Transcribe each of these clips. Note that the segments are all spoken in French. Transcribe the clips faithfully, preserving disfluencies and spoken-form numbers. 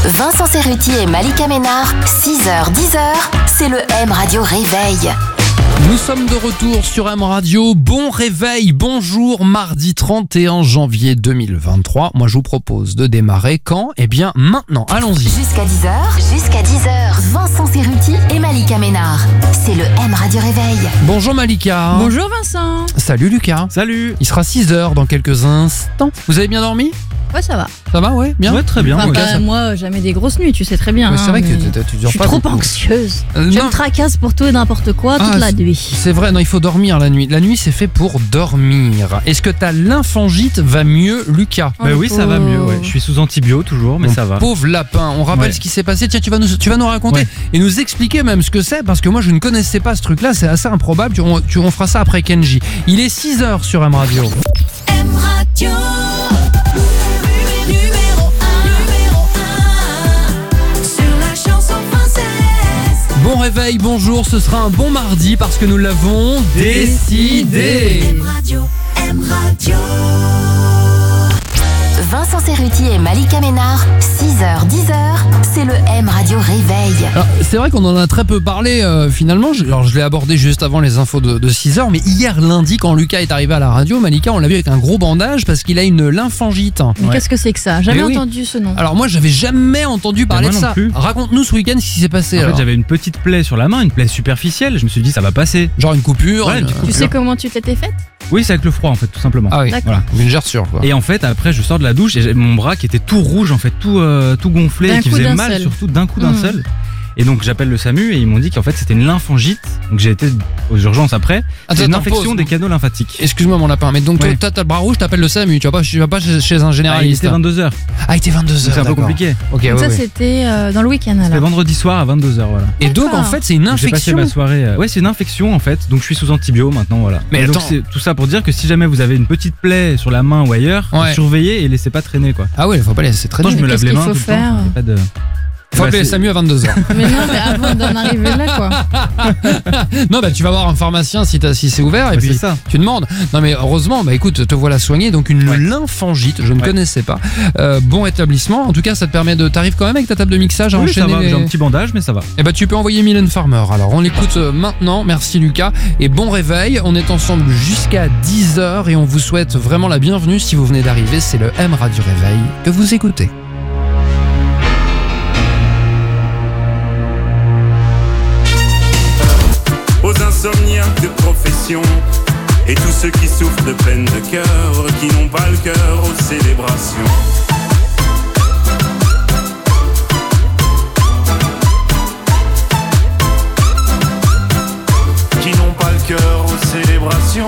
Vincent Cerruti et Malika Ménard, six heures dix heures, c'est le M Radio Réveil. Nous sommes de retour sur M Radio. Bon réveil, bonjour, mardi trente et un janvier deux mille vingt-trois. Moi, je vous propose de démarrer quand ? Eh bien, maintenant. Allons-y. Jusqu'à dix heures, jusqu'à dix heures, Vincent Cerruti et Malika Ménard. C'est le M Radio Réveil. Bonjour Malika. Bonjour Vincent. Salut Lucas. Salut. Il sera six heures dans quelques instants. Vous avez bien dormi ? Ouais, ça va. Ça va, ouais, bien. Ouais, très bien. Enfin, ouais. pas, moi, jamais des grosses nuits, tu sais très bien. Ouais, c'est hein, vrai que mais tu, tu, tu je dors suis pas trop beaucoup. anxieuse. Euh, je non. me tracasse pour tout et n'importe quoi Ah, toute la c'est- nuit. C'est vrai, non, il faut dormir la nuit. La nuit, c'est fait pour dormir. Est-ce que ta lymphangite va mieux, Lucas ? Oh, Bah le oui, ça va pauvre. mieux. Ouais. Je suis sous antibio toujours, mais Mon ça va. pauvre lapin, on rappelle Ouais. ce qui s'est passé. Tiens, tu vas nous, tu vas nous raconter Ouais. et nous expliquer même ce que c'est, parce que moi je ne connaissais pas ce truc-là, c'est assez improbable. Tu, on, tu, on fera ça après Kenji. Il est six heures sur M Radio. M Radio. Bon réveil, bonjour, ce sera un bon mardi parce que nous l'avons décidé. M Radio, M Radio. Vincent Cerruti et Malika Ménard, six heures dix heures, c'est le M Radio Réveil. Alors, c'est vrai qu'on en a très peu parlé euh, finalement. Je, alors, je l'ai abordé juste avant les infos de, de six heures, mais hier lundi, quand Lucas est arrivé à la radio, Malika, on l'a vu avec un gros bandage parce qu'il a une lymphangite. Mais Ouais. qu'est-ce que c'est que ça ? Jamais Mais oui. entendu ce nom. Alors moi, j'avais jamais entendu parler moi de non ça. plus. Raconte-nous ce week-end ce qui s'est passé. En fait, alors. j'avais une petite plaie sur la main, une plaie superficielle. Je me suis dit, ça va passer. Genre une coupure. Ouais, une- une petite Tu coupure. sais comment tu t'étais faite ? Oui, c'est avec le froid, en fait, tout simplement. Ah oui, D'accord. voilà, une gerçure quoi. Et en fait, après, je sors de la douche et j'ai mon bras qui était tout rouge, en fait, tout, euh, tout gonflé, D'un et qui coup, faisait d'un mal, seul. surtout d'un coup d'un Mmh. seul. Et donc, j'appelle le SAMU et ils m'ont dit qu'en fait, c'était une lymphangite. Donc, j'ai été aux urgences après. Attends, C'est une attends, infection pause. des canaux lymphatiques. Excuse-moi mon lapin, mais donc Ouais. toi t'as le bras rouge, t'appelles le SAMU, tu vas pas, tu vas pas chez, chez un Ah, il généraliste. était vingt-deux heures. Ah, il était vingt-deux heures. Donc, c'est un peu d'accord. compliqué. Ok, ouais, Donc ça, ouais. c'était euh, dans le week-end C'était alors. vendredi soir à vingt-deux heures, voilà. Et donc D'accord. en fait c'est une Donc, J'ai passé infection. ma soirée. euh, Ouais, c'est une infection en fait. Donc je suis sous antibio maintenant, voilà. Mais Et donc attends. c'est tout ça pour dire que si jamais vous avez une petite plaie sur la main ou ailleurs, Ouais. surveillez et laissez pas traîner quoi. Ah ouais, faut pas laisser très Attends, je bien. me lave qu'est-ce les qu'il mains faut tout le faire temps. y a Pas de... Faut Bah, appeler le c'est- SAMU à vingt-deux heures. Mais non, mais avant d'en arriver là, quoi. Non, bah tu vas voir un pharmacien si, t'as- si c'est ouvert et Ouais, puis c'est ça. tu demandes. Non mais heureusement, bah écoute, te voilà soigné. Donc une Ouais. lymphangite, je ne Ouais. connaissais pas. Euh, bon établissement. En tout cas, ça te permet de. T'arrives quand même avec ta table de mixage à Oui, ça enchaîner. va, les- j'ai un petit bandage, mais ça va. Eh ben tu peux envoyer Mylène Farmer. Alors on l'écoute euh, maintenant. Merci Lucas et bon réveil. On est ensemble jusqu'à dix heures et on vous souhaite vraiment la bienvenue si vous venez d'arriver. C'est le M Radio Réveil que vous écoutez. Aux insomniaques de profession et tous ceux qui souffrent de peine de cœur, qui n'ont pas le cœur aux célébrations. Qui n'ont pas le cœur aux célébrations.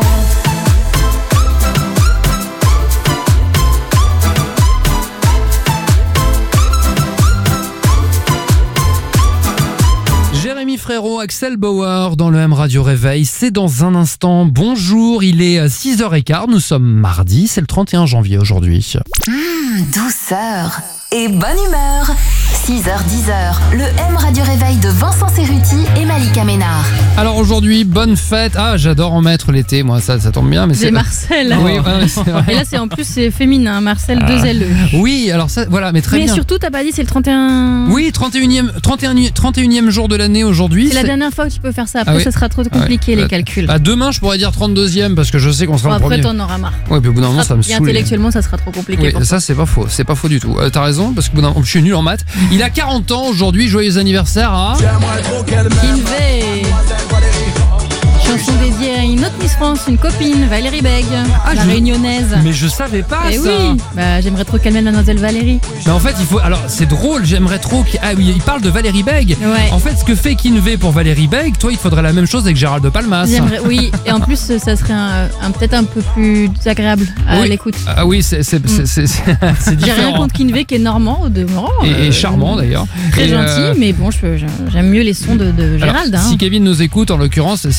Jérémy Frérot, Axel Bauer dans le M Radio Réveil, c'est dans un instant. Bonjour, il est six heures quinze, nous sommes mardi, c'est le trente et un janvier aujourd'hui. Mmh, douceur et bonne humeur. six heures dix heures, le M Radio Réveil de Vincent Cerruti et Malika Ménard. Alors aujourd'hui, bonne fête. Ah, j'adore en mettre l'été, moi ça, ça tombe bien. Mais C'est c'est Marcel. Oui, ouais, c'est vrai. Et là, c'est en plus, c'est féminin, Marcel Ah. deux L E. Oui, alors ça, voilà, mais très Mais bien. surtout, t'as pas dit c'est le trente et un. Oui, trente et unième, trente et un, trente et unième jour de l'année aujourd'hui. C'est la c'est- dernière fois que tu peux faire ça. Après, Ah oui. ça sera trop compliqué, Ah ouais. les calculs. Bah, demain, je pourrais dire trente-deuxième parce que je sais qu'on sera Bon, le après, premier. t'en auras marre. Ouais, puis au bout d'un moment, ça me Et saoule. intellectuellement, ça sera trop compliqué. Oui, pour ça c'est pas faux, c'est pas faux du tout. Euh, T'as raison, parce que au bout d'un moment, je suis nul en maths. Il a quarante ans aujourd'hui, joyeux anniversaire à... Kinvey. Chanson dédiée à une autre Miss France, une copine, Valérie Beg, Ah, la je- réunionnaise. Mais je savais pas Eh ça. oui, bah, j'aimerais trop calmer mademoiselle Valérie. Mais en fait, il faut. Alors, c'est drôle, j'aimerais trop. qu'il- Ah oui, il parle de Valérie Beg. Ouais. En fait, ce que fait Kinvey pour Valérie Beg, toi, il faudrait la même chose avec Gérald de Palmas. J'aimerais, oui, et en plus, ça serait un, un- peut-être un peu plus agréable à Oui. l'écoute. Ah oui, c'est c'est- c'est- c'est- c'est J'ai rien différent. contre Kinvey qui est normand au demeurant. Et, et euh, charmant d'ailleurs. Très Et, gentil, euh, mais bon, je- je- j'aime mieux les sons de, de alors, Gérald. hein. Si Kevin nous écoute, en l'occurrence, c'est parce que Malika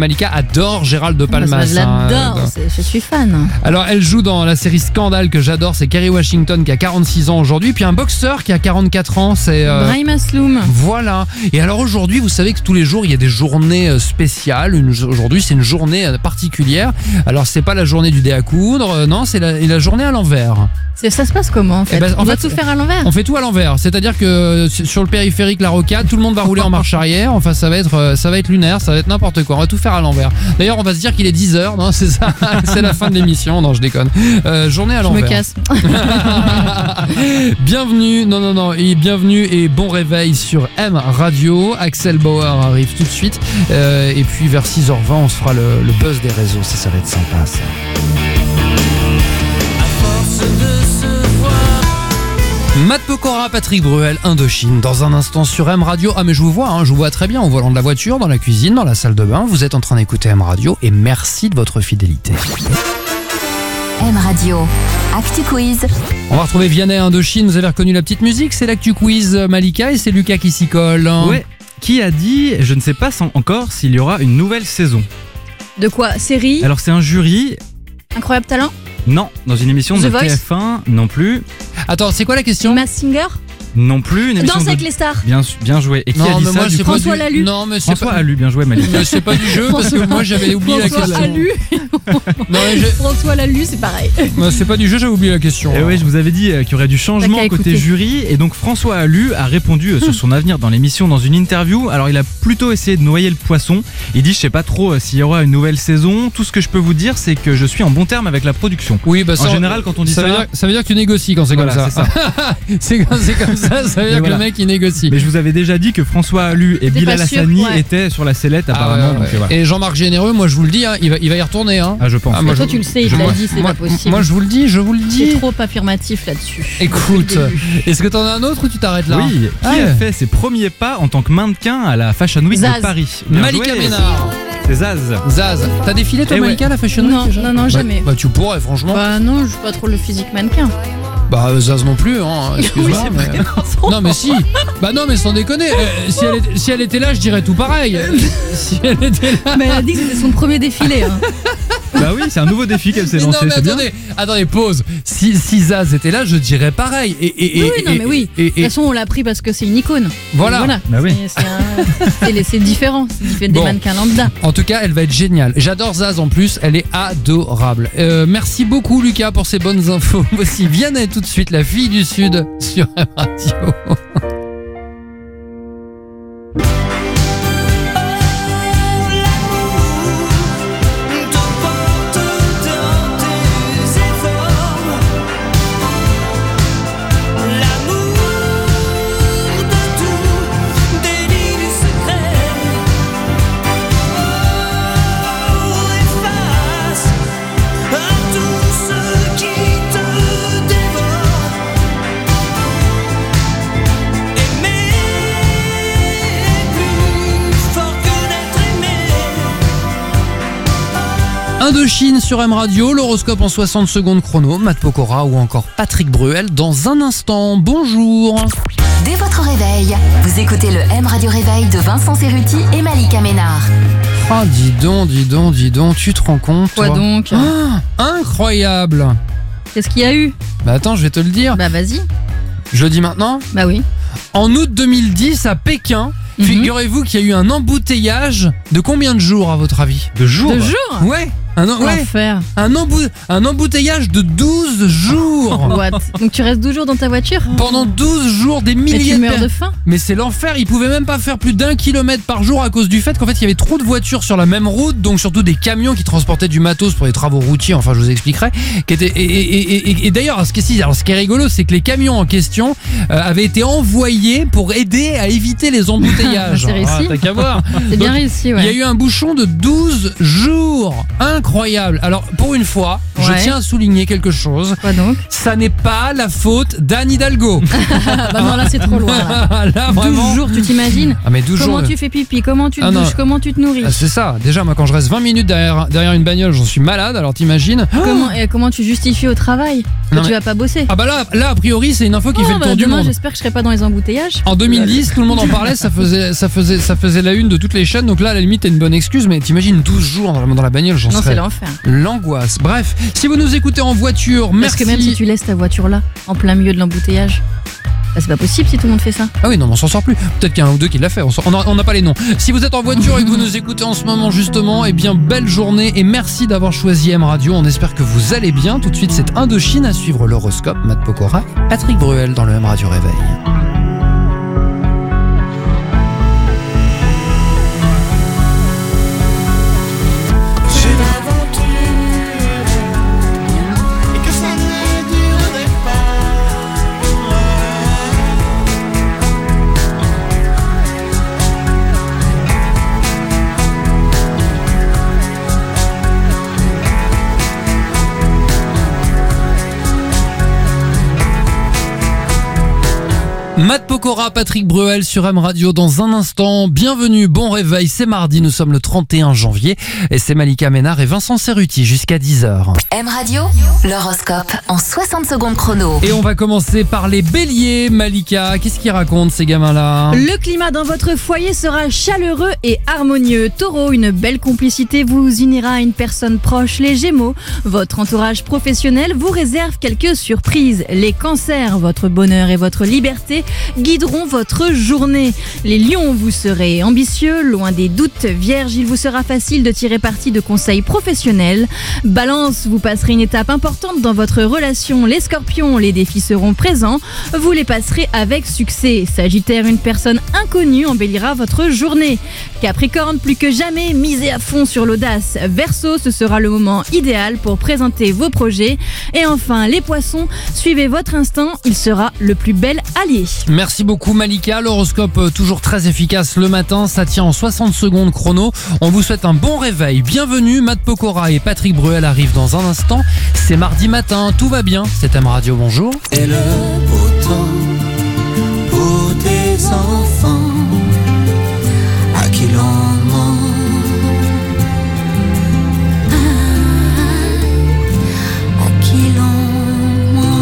Malika adore Gérald de Parce que Palmas. je l'adore, hein. c'est- je suis fan. Alors elle joue dans la série Scandale que j'adore, c'est Kerry Washington qui a quarante-six ans aujourd'hui, puis un boxeur qui a quarante-quatre ans, c'est... euh, Brahim Asloum. Voilà. Et alors aujourd'hui, vous savez que tous les jours, il y a des journées euh, spéciales. Une- Aujourd'hui, c'est une journée euh, particulière. Alors, c'est pas la journée du dé à coudre, euh, non, c'est la, la journée à l'envers. C'est- Ça se passe comment en fait Eh ben, en On va fait, tout faire à l'envers. On fait tout à l'envers. C'est-à-dire que euh, sur le périphérique La Rocade, tout le monde va rouler en marche arrière. Enfin, ça va être, euh, ça va être lunaire, ça va être n'importe quoi. On va tout faire à l'envers. D'ailleurs, on va se dire qu'il est dix heures. Non, c'est ça. C'est la fin de l'émission. Non, je déconne. Euh, journée à Je me l'envers. casse. Bienvenue, non non non, et bienvenue et bon réveil sur M Radio. Axel Bauer arrive tout de suite, euh, et puis vers six heures vingt, on se fera le, le buzz des réseaux. Ça, ça va être sympa ça. Matt Pokora, Patrick Bruel, Indochine, dans un instant sur M Radio. Ah mais je vous vois, hein, je vous vois très bien au volant de la voiture, dans la cuisine, dans la salle de bain. Vous êtes en train d'écouter M Radio et merci de votre fidélité. M Radio. Actu Quiz. On va retrouver Vianney Indochine, vous avez reconnu la petite musique, c'est l'actu quiz Malika et c'est Lucas qui s'y colle. Ouais. Qui a dit, je ne sais pas sans- encore s'il y aura une nouvelle saison. De quoi Série Alors c'est un jury, Incroyable Talent non, dans une émission The de Voice T F un, non plus, Attends, c'est quoi la question? Mass Singer non plus, une émission Danse de... avec les stars. Bien, bien joué. Et qui a dit mais ça moi du c'est coup pas François du... Lalu. Non mais c'est François pas... a lu, bien joué Malika. Mais c'est pas du jeu parce que moi j'avais oublié la François question. Alu. Non, mais je- François Lalu, c'est pareil. Non, c'est pas du jeu, j'ai oublié la question. Et oui, je vous avais dit euh, qu'il y aurait du changement T'as qu'à côté écouter. jury. Et donc François Alu a répondu euh, sur son avenir dans l'émission dans une interview. Alors il a plutôt essayé de noyer le poisson. Il dit, je sais pas trop euh, s'il y aura une nouvelle saison. Tout ce que je peux vous dire, c'est que je suis en bon terme avec la production. Oui, bah En ça, général, quand on dit ça, ça, veut dire, ça veut dire que tu négocies quand c'est Voilà, comme ça. c'est quand c'est comme ça, ça veut dire Mais que voilà. le mec il négocie. mais je vous avais déjà dit que François Alu et T'es Bilal pas sûr, Hassani ouais. étaient sur la sellette Ah, apparemment. ouais, ouais. donc, euh, voilà. Et Jean-Marc Généreux, moi je vous le dis, hein, il, va, il va y retourner. Hein. Ah, je pense. Ah, moi, toi, je- tu le sais, il je- l'a moi- dit, c'est moi- pas possible. Moi je vous le dis, je vous le dis. C'est trop affirmatif là-dessus. Écoute, Depuis le début. est-ce que t'en as un autre ou tu t'arrêtes là? Oui, qui Ah ouais. a fait ses premiers pas en tant que mannequin à la Fashion Week Zaz. de Paris? Bien Malika joué. Ménard. C'est Zaz. Zaz. T'as défilé toi Eh ouais. Malika à la Fashion Week Non, déjà non, non, Bah- jamais. Bah, tu pourrais franchement. Bah, Bah non, je joue pas trop le physique mannequin. Zaz non plus, hein. Excuse-moi. Oui, c'est mais- Non mais si. Bah non mais sans déconner. euh, si, elle était, si elle était là, je dirais tout pareil. Si elle était là. Mais elle a dit que c'était son premier défilé. Hein. Bah oui, c'est un nouveau défi qu'elle s'est Mais non lancé. mais C'est bien. attendez, attendez, pause. Si, si Zaz était là, je dirais pareil. Et, et, et, Oui, oui, non, et- mais oui. et- De toute et- façon, on l'a pris parce que c'est une icône. Voilà. Bah oui. C'est- c'est un- c'est les- c'est différent. C'est différent Bon. des mannequins lambda. En tout cas, elle va être géniale. J'adore Zaz en plus, elle est adorable. Euh, merci beaucoup Lucas pour ces bonnes infos. Voici Vianney tout de suite, la fille du Sud sur M Radio. Indochine sur M Radio, l'horoscope en soixante secondes chrono, Matt Pokora ou encore Patrick Bruel dans un instant. Bonjour. Dès votre réveil, vous écoutez le M Radio Réveil de Vincent Cerruti et Malika Ménard. Ah dis donc, dis donc, dis donc, tu te rends compte Quoi toi donc Ah, incroyable. Qu'est-ce qu'il y a eu Bah attends, je vais te le dire. Bah vas-y. Je le dis maintenant. Bah oui. En août deux mille dix à Pékin, Mhm. figurez-vous qu'il y a eu un embouteillage de combien de jours à votre avis? De jour. De jour Ouais, un, en- ouais, L'enfer. un, embou- un embouteillage de douze jours. What Donc tu restes douze jours dans ta voiture Pendant douze jours, des Mais milliers tu de meurs per- de faim. Mais c'est l'enfer, ils pouvaient même pas faire plus d'un kilomètre par jour à cause du fait qu'en fait il y avait trop de voitures sur la même route, donc surtout des camions qui transportaient du matos pour les travaux routiers, enfin je vous expliquerai. Qui étaient, et, et, et, et, et d'ailleurs, ce qui, est, alors, ce qui est rigolo, c'est que les camions en question euh, avaient été envoyés pour aider à éviter les embouteillages. C'est réussi. Ah, t'as qu'à voir. C'est bien Donc, réussi, Il y a ouais. eu un bouchon de douze jours. incroyable. Alors, pour une fois, Ouais. je tiens à souligner quelque chose. Quoi donc? Ça n'est pas la faute d'Anne Hidalgo. Bah non, là c'est trop loin. Là. Là, vraiment. douze jours, tu t'imagines? Ah, mais douze Comment jours. de- tu fais pipi? Comment tu te Ah, non. douches? Comment tu te nourris? Ah, c'est ça. Déjà, moi, quand je reste vingt minutes derrière, derrière une bagnole, j'en suis malade. Alors, t'imagines? Comment, et comment tu justifies au travail que Non, tu mais- vas pas bosser? Ah, bah là, là, a priori, c'est une info qui Oh, fait le bah, tour du demain, monde. j'espère que je serai pas dans les embouteillages. En deux mille dix, tout le monde en parlait, ça faisait, ça faisait, ça faisait la une de toutes les chaînes. Donc là, à la limite, t'as une bonne excuse, mais t'imagines douze jours dans la, dans la bagnole, j'en Non, c'est serais l'enfer. l'angoisse. Bref, si vous nous écoutez en voiture, Parce merci. que même si tu laisses ta voiture là, en plein milieu de l'embouteillage, bah, c'est pas possible si tout le monde fait ça. Ah oui, non, mais on s'en sort plus. Peut-être qu'il y en a un ou deux qui l'a fait. On s'en- On n'a pas les noms. Si vous êtes en voiture et que vous nous écoutez en ce moment, justement, eh bien, belle journée et merci d'avoir choisi M Radio. On espère que vous allez bien. Tout de suite, c'est Indochine à suivre l'horoscope. Matt Pokora, Patrick Bruel dans le M Radio Réveil. Matt Pokora, Patrick Bruel sur M Radio dans un instant. Bienvenue, bon réveil, c'est mardi, nous sommes le trente et un janvier et c'est Malika Ménard et Vincent Cerruti jusqu'à dix heures. M Radio, l'horoscope en soixante secondes chrono. Et on va commencer par les béliers. Malika, qu'est-ce qu'ils racontent ces gamins-là? Le climat dans votre foyer sera chaleureux et harmonieux. Taureau, une belle complicité vous unira à une personne proche. Les Gémeaux, votre entourage professionnel vous réserve quelques surprises. Les Cancers, votre bonheur et votre liberté guideront votre journée. Les Lions, vous serez ambitieux, loin des doutes. Vierge, il vous sera facile de tirer parti de conseils professionnels. Balance, vous passerez une étape importante dans votre relation. Les Scorpions, les défis seront présents. Vous les passerez avec succès. Sagittaire, une personne inconnue embellira votre journée. Capricorne, plus que jamais, misez à fond sur l'audace. Verseau, ce sera le moment idéal pour présenter vos projets. Et enfin, les Poissons, suivez votre instinct, il sera le plus bel allié. Merci beaucoup Malika, l'horoscope euh, toujours très efficace le matin, ça tient en soixante secondes chrono. On vous souhaite un bon réveil, bienvenue, Matt Pokora et Patrick Bruel arrivent dans un instant. C'est mardi matin, tout va bien, c'est M Radio, bonjour. Et le beau temps pour tes enfants à qui l'on ment. À qui l'on ment.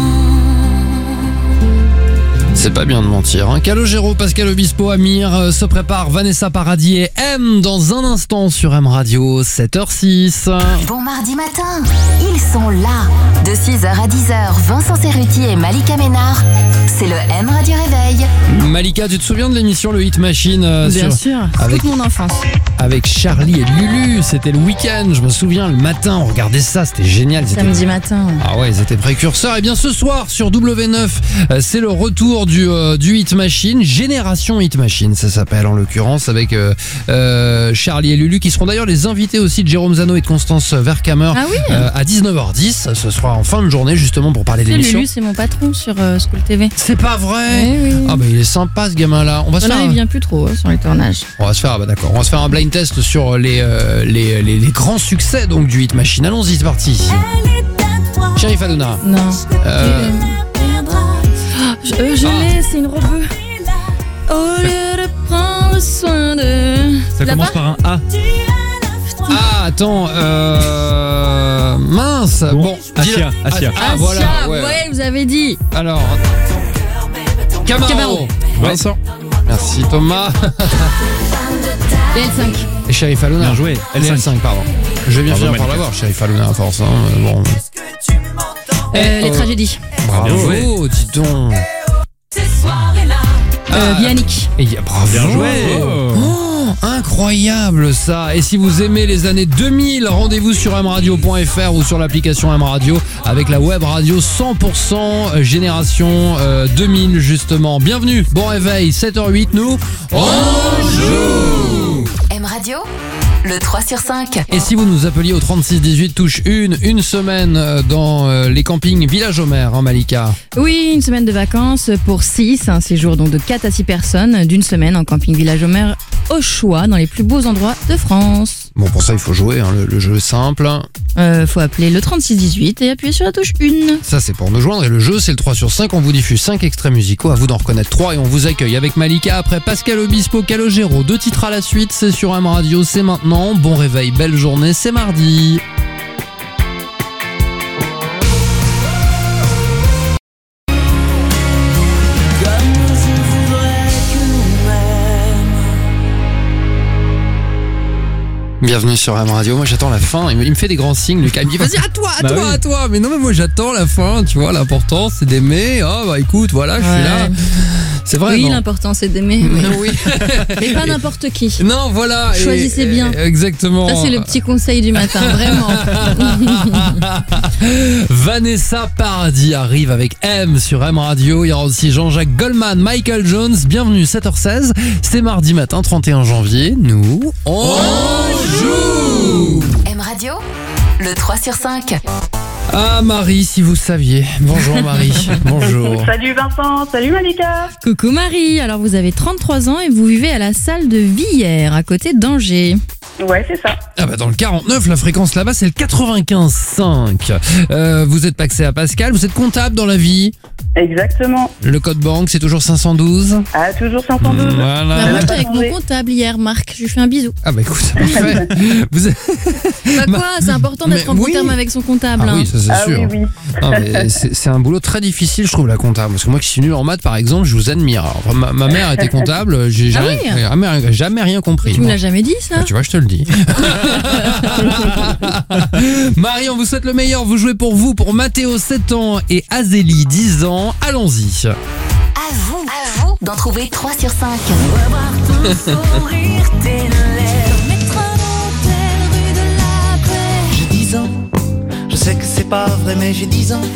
C'est pas bien de mentir. Hein. Calogero, Pascal Obispo, Amir euh, se prépare, Vanessa Paradis et M dans un instant sur M Radio, sept heures six. Bon mardi matin, ils sont là. De six heures à dix heures, Vincent Cerruti et Malika Ménard. C'est le M Radio Réveil. Malika, tu te souviens de l'émission Le Hit Machine euh, Bien sur- sûr, avec- toute mon enfance. avec Charlie et Lulu, c'était le week-end, je me souviens, le matin, on regardait ça, c'était génial. C'était- Samedi matin. Ah ouais, ils étaient précurseurs. Et bien ce soir sur W neuf, euh, c'est le retour du, euh, du Hit Machine, Génération Hit Machine, ça s'appelle en l'occurrence, avec euh, euh, Charlie et Lulu, qui seront d'ailleurs les invités aussi de Jérôme Zano et de Constance Vercamer Ah oui euh, à dix-neuf heures dix. Ce sera en fin de journée justement pour parler de Tu sais, l'émission. Lulu, c'est mon patron sur euh, School T V. C'est pas vrai. Oui, oui. Ah bah il est sympa ce gamin-là. On va se Voilà, faire. il un- vient plus trop euh, sur les tournages. On va se faire, ah bah d'accord, on va se faire un blind test sur les, euh, les, les, les grands succès donc du Hit Machine. Allons-y, c'est parti. Sheriff Aluna. Non. Euh, Ah, je euh, je Ah. l'ai, c'est une rebeu. Au lieu de prendre soin de. Ça Là-bas commence par un A. Ah, attends, euh... mince. Bon, Bon, Asia, dis-le. Asia. Ah, voilà, Asia, ouais. ouais, vous avez dit. Alors, Camaro. Camaro. Vincent. Merci Thomas. Et L cinq. Et Sheriff Aluna. Bien joué. L cinq. L cinq, pardon. Je vais bien Bravo, finir par Malika. l'avoir, Sheriff Aluna, à force. Hein. Bon. Euh, les oh. tragédies. Bravo, joué. dis donc. Euh, Ah, Yannick. et y a- bravo. Bien joué. Oh, incroyable ça. Et si vous aimez les années deux mille, rendez-vous sur m radio point f r ou sur l'application M Radio avec la web radio cent pour cent génération euh, deux mille justement. Bienvenue, bon réveil, sept heures huit, nous on joue. M Radio, le trois sur cinq. Et si vous nous appeliez au trente-six dix-huit, touche une, une semaine euh, dans euh, les campings Village Homer en Malika. Oui, une semaine de vacances pour six, un séjour donc de quatre à six personnes d'une semaine en camping Village Homer au choix dans les plus beaux endroits de France. Bon, pour ça, il faut jouer, hein, le, le jeu est simple. Euh, faut appeler le trente-six dix-huit et appuyer sur la touche un. Ça, c'est pour nous joindre. Et le jeu, c'est le trois sur cinq. On vous diffuse cinq extraits musicaux. À vous d'en reconnaître trois. Et on vous accueille avec Malika. Après Pascal Obispo, Calogero. Deux titres à la suite. C'est sur M Radio. C'est maintenant. Bon réveil, belle journée. C'est mardi. Bienvenue sur M Radio. Moi, j'attends la fin. Il me, il me fait des grands signes, Lucas. Il me dit, vas-y, à toi, à Bah toi, oui. à toi. Mais non, mais moi, j'attends la fin. Tu vois, l'important, c'est d'aimer. Oh, bah, écoute, voilà, je suis Ouais. là. C'est vrai, Oui, non? l'important c'est d'aimer. Mais, Oui. mais pas n'importe qui. Non, voilà. et- Choisissez bien. et- Exactement. Ça, c'est le petit conseil du matin, vraiment. Vanessa Paradis arrive avec M sur M Radio. Il y aura aussi Jean-Jacques Goldman, Michael Jones. Bienvenue, sept heures seize. C'est mardi matin, trente et un janvier. Nous, on joue. M Radio, le trois sur cinq. Ah, Marie, si vous saviez. Bonjour, Marie. Bonjour. Salut Vincent, salut Malika. Coucou Marie, alors vous avez trente-trois ans et vous vivez à la salle de Villers, à côté d'Angers. Ouais, c'est ça. Ah bah dans le quarante-neuf, la fréquence là-bas, c'est le quatre-vingt-quinze virgule cinq. Euh, vous êtes paxé à Pascal, vous êtes comptable dans la vie. Exactement. Le code banque, c'est toujours cinq cent douze. Ah, toujours cinq cent douze. Bah, Voilà. moi pas j'étais avec mon changé. comptable hier, Marc, je lui fais un bisou. Ah bah écoute, c'est parfait. Vous êtes- Bah quoi, c'est important d'être Mais en bon oui. terme avec son comptable. Ah hein. oui, ça c'est Ah sûr. oui, oui. Non, mais c'est c'est un boulot très difficile, je trouve, la comptable. Parce que moi qui suis nul en maths, par exemple, je vous admire. Alors, ma, ma mère était comptable, j'ai Ah jamais, oui jamais, jamais rien compris. Tu me moi. l'as jamais dit ça? Ah, tu vois, je te le dis. Marie, on vous souhaite le meilleur. Vous jouez pour vous, pour Mathéo, sept ans, et Azélie, dix ans. Allons-y. À vous, à vous d'en trouver trois sur cinq. J'ai dix ans, je sais que c'est pas vrai, mais j'ai dix ans.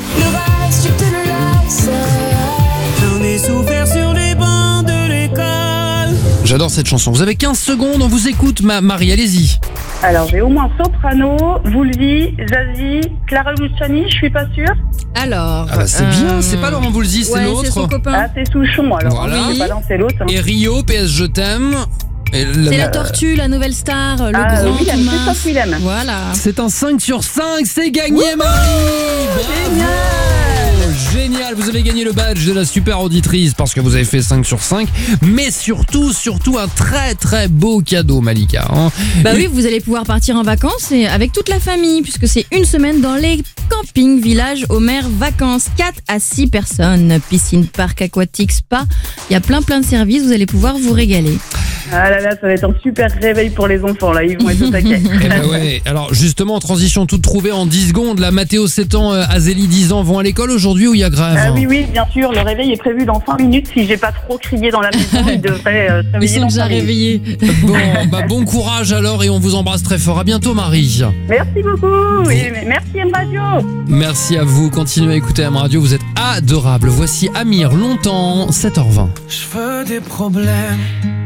J'en ai souffert sur les bancs de l'école. J'adore cette chanson. Vous avez quinze secondes, on vous écoute, ma Marie, allez-y. Alors, j'ai au moins Soprano, Woolsey, Zazie, Clara Luciani, je suis pas sûre. Alors. Ah bah c'est euh, bien, c'est pas Laurent Voulzy, c'est ouais, c'est son l'autre. copain. Ah, c'est Souchon, alors. Voilà. C'est pas l'un, c'est l'autre. hein. Et Rio, P S Je t'aime. Et la- C'est la tortue, la nouvelle star, le Ah, grand Willem, tout mince. Christophe Willem. Voilà. C'est un cinq sur cinq, c'est gagné, Marie. Bravo. Génial, vous avez gagné le badge de la super auditrice parce que vous avez fait cinq sur cinq, mais surtout, surtout un très très beau cadeau, Malika. hein. Bah oui, vous allez pouvoir partir en vacances et avec toute la famille, puisque c'est une semaine dans les campings, villages, aux mers, vacances, quatre à six personnes, piscine, parc aquatique, spa. Il y a plein plein de services, vous allez pouvoir vous régaler. Ah là là, ça va être un super réveil pour les enfants, là. Ils vont être au taquet. Eh ben ouais. Alors justement, en transition toute trouvée en dix secondes, la Mathéo sept ans, euh, Azélie dix ans vont à l'école aujourd'hui ou il y a grève? Ah oui, oui, bien sûr. Le réveil est prévu dans cinq minutes. Si j'ai pas trop crié dans la maison, ils devraient euh, se Ils réveiller sont dans déjà cinq minutes. réveillés. Bon, bah bon courage alors et on vous embrasse très fort. À bientôt, Marie. Merci beaucoup. Et merci M Radio. Merci à vous. Continuez à écouter M Radio. Vous êtes adorables. Voici Amir, longtemps, sept heures vingt. Je veux des problèmes.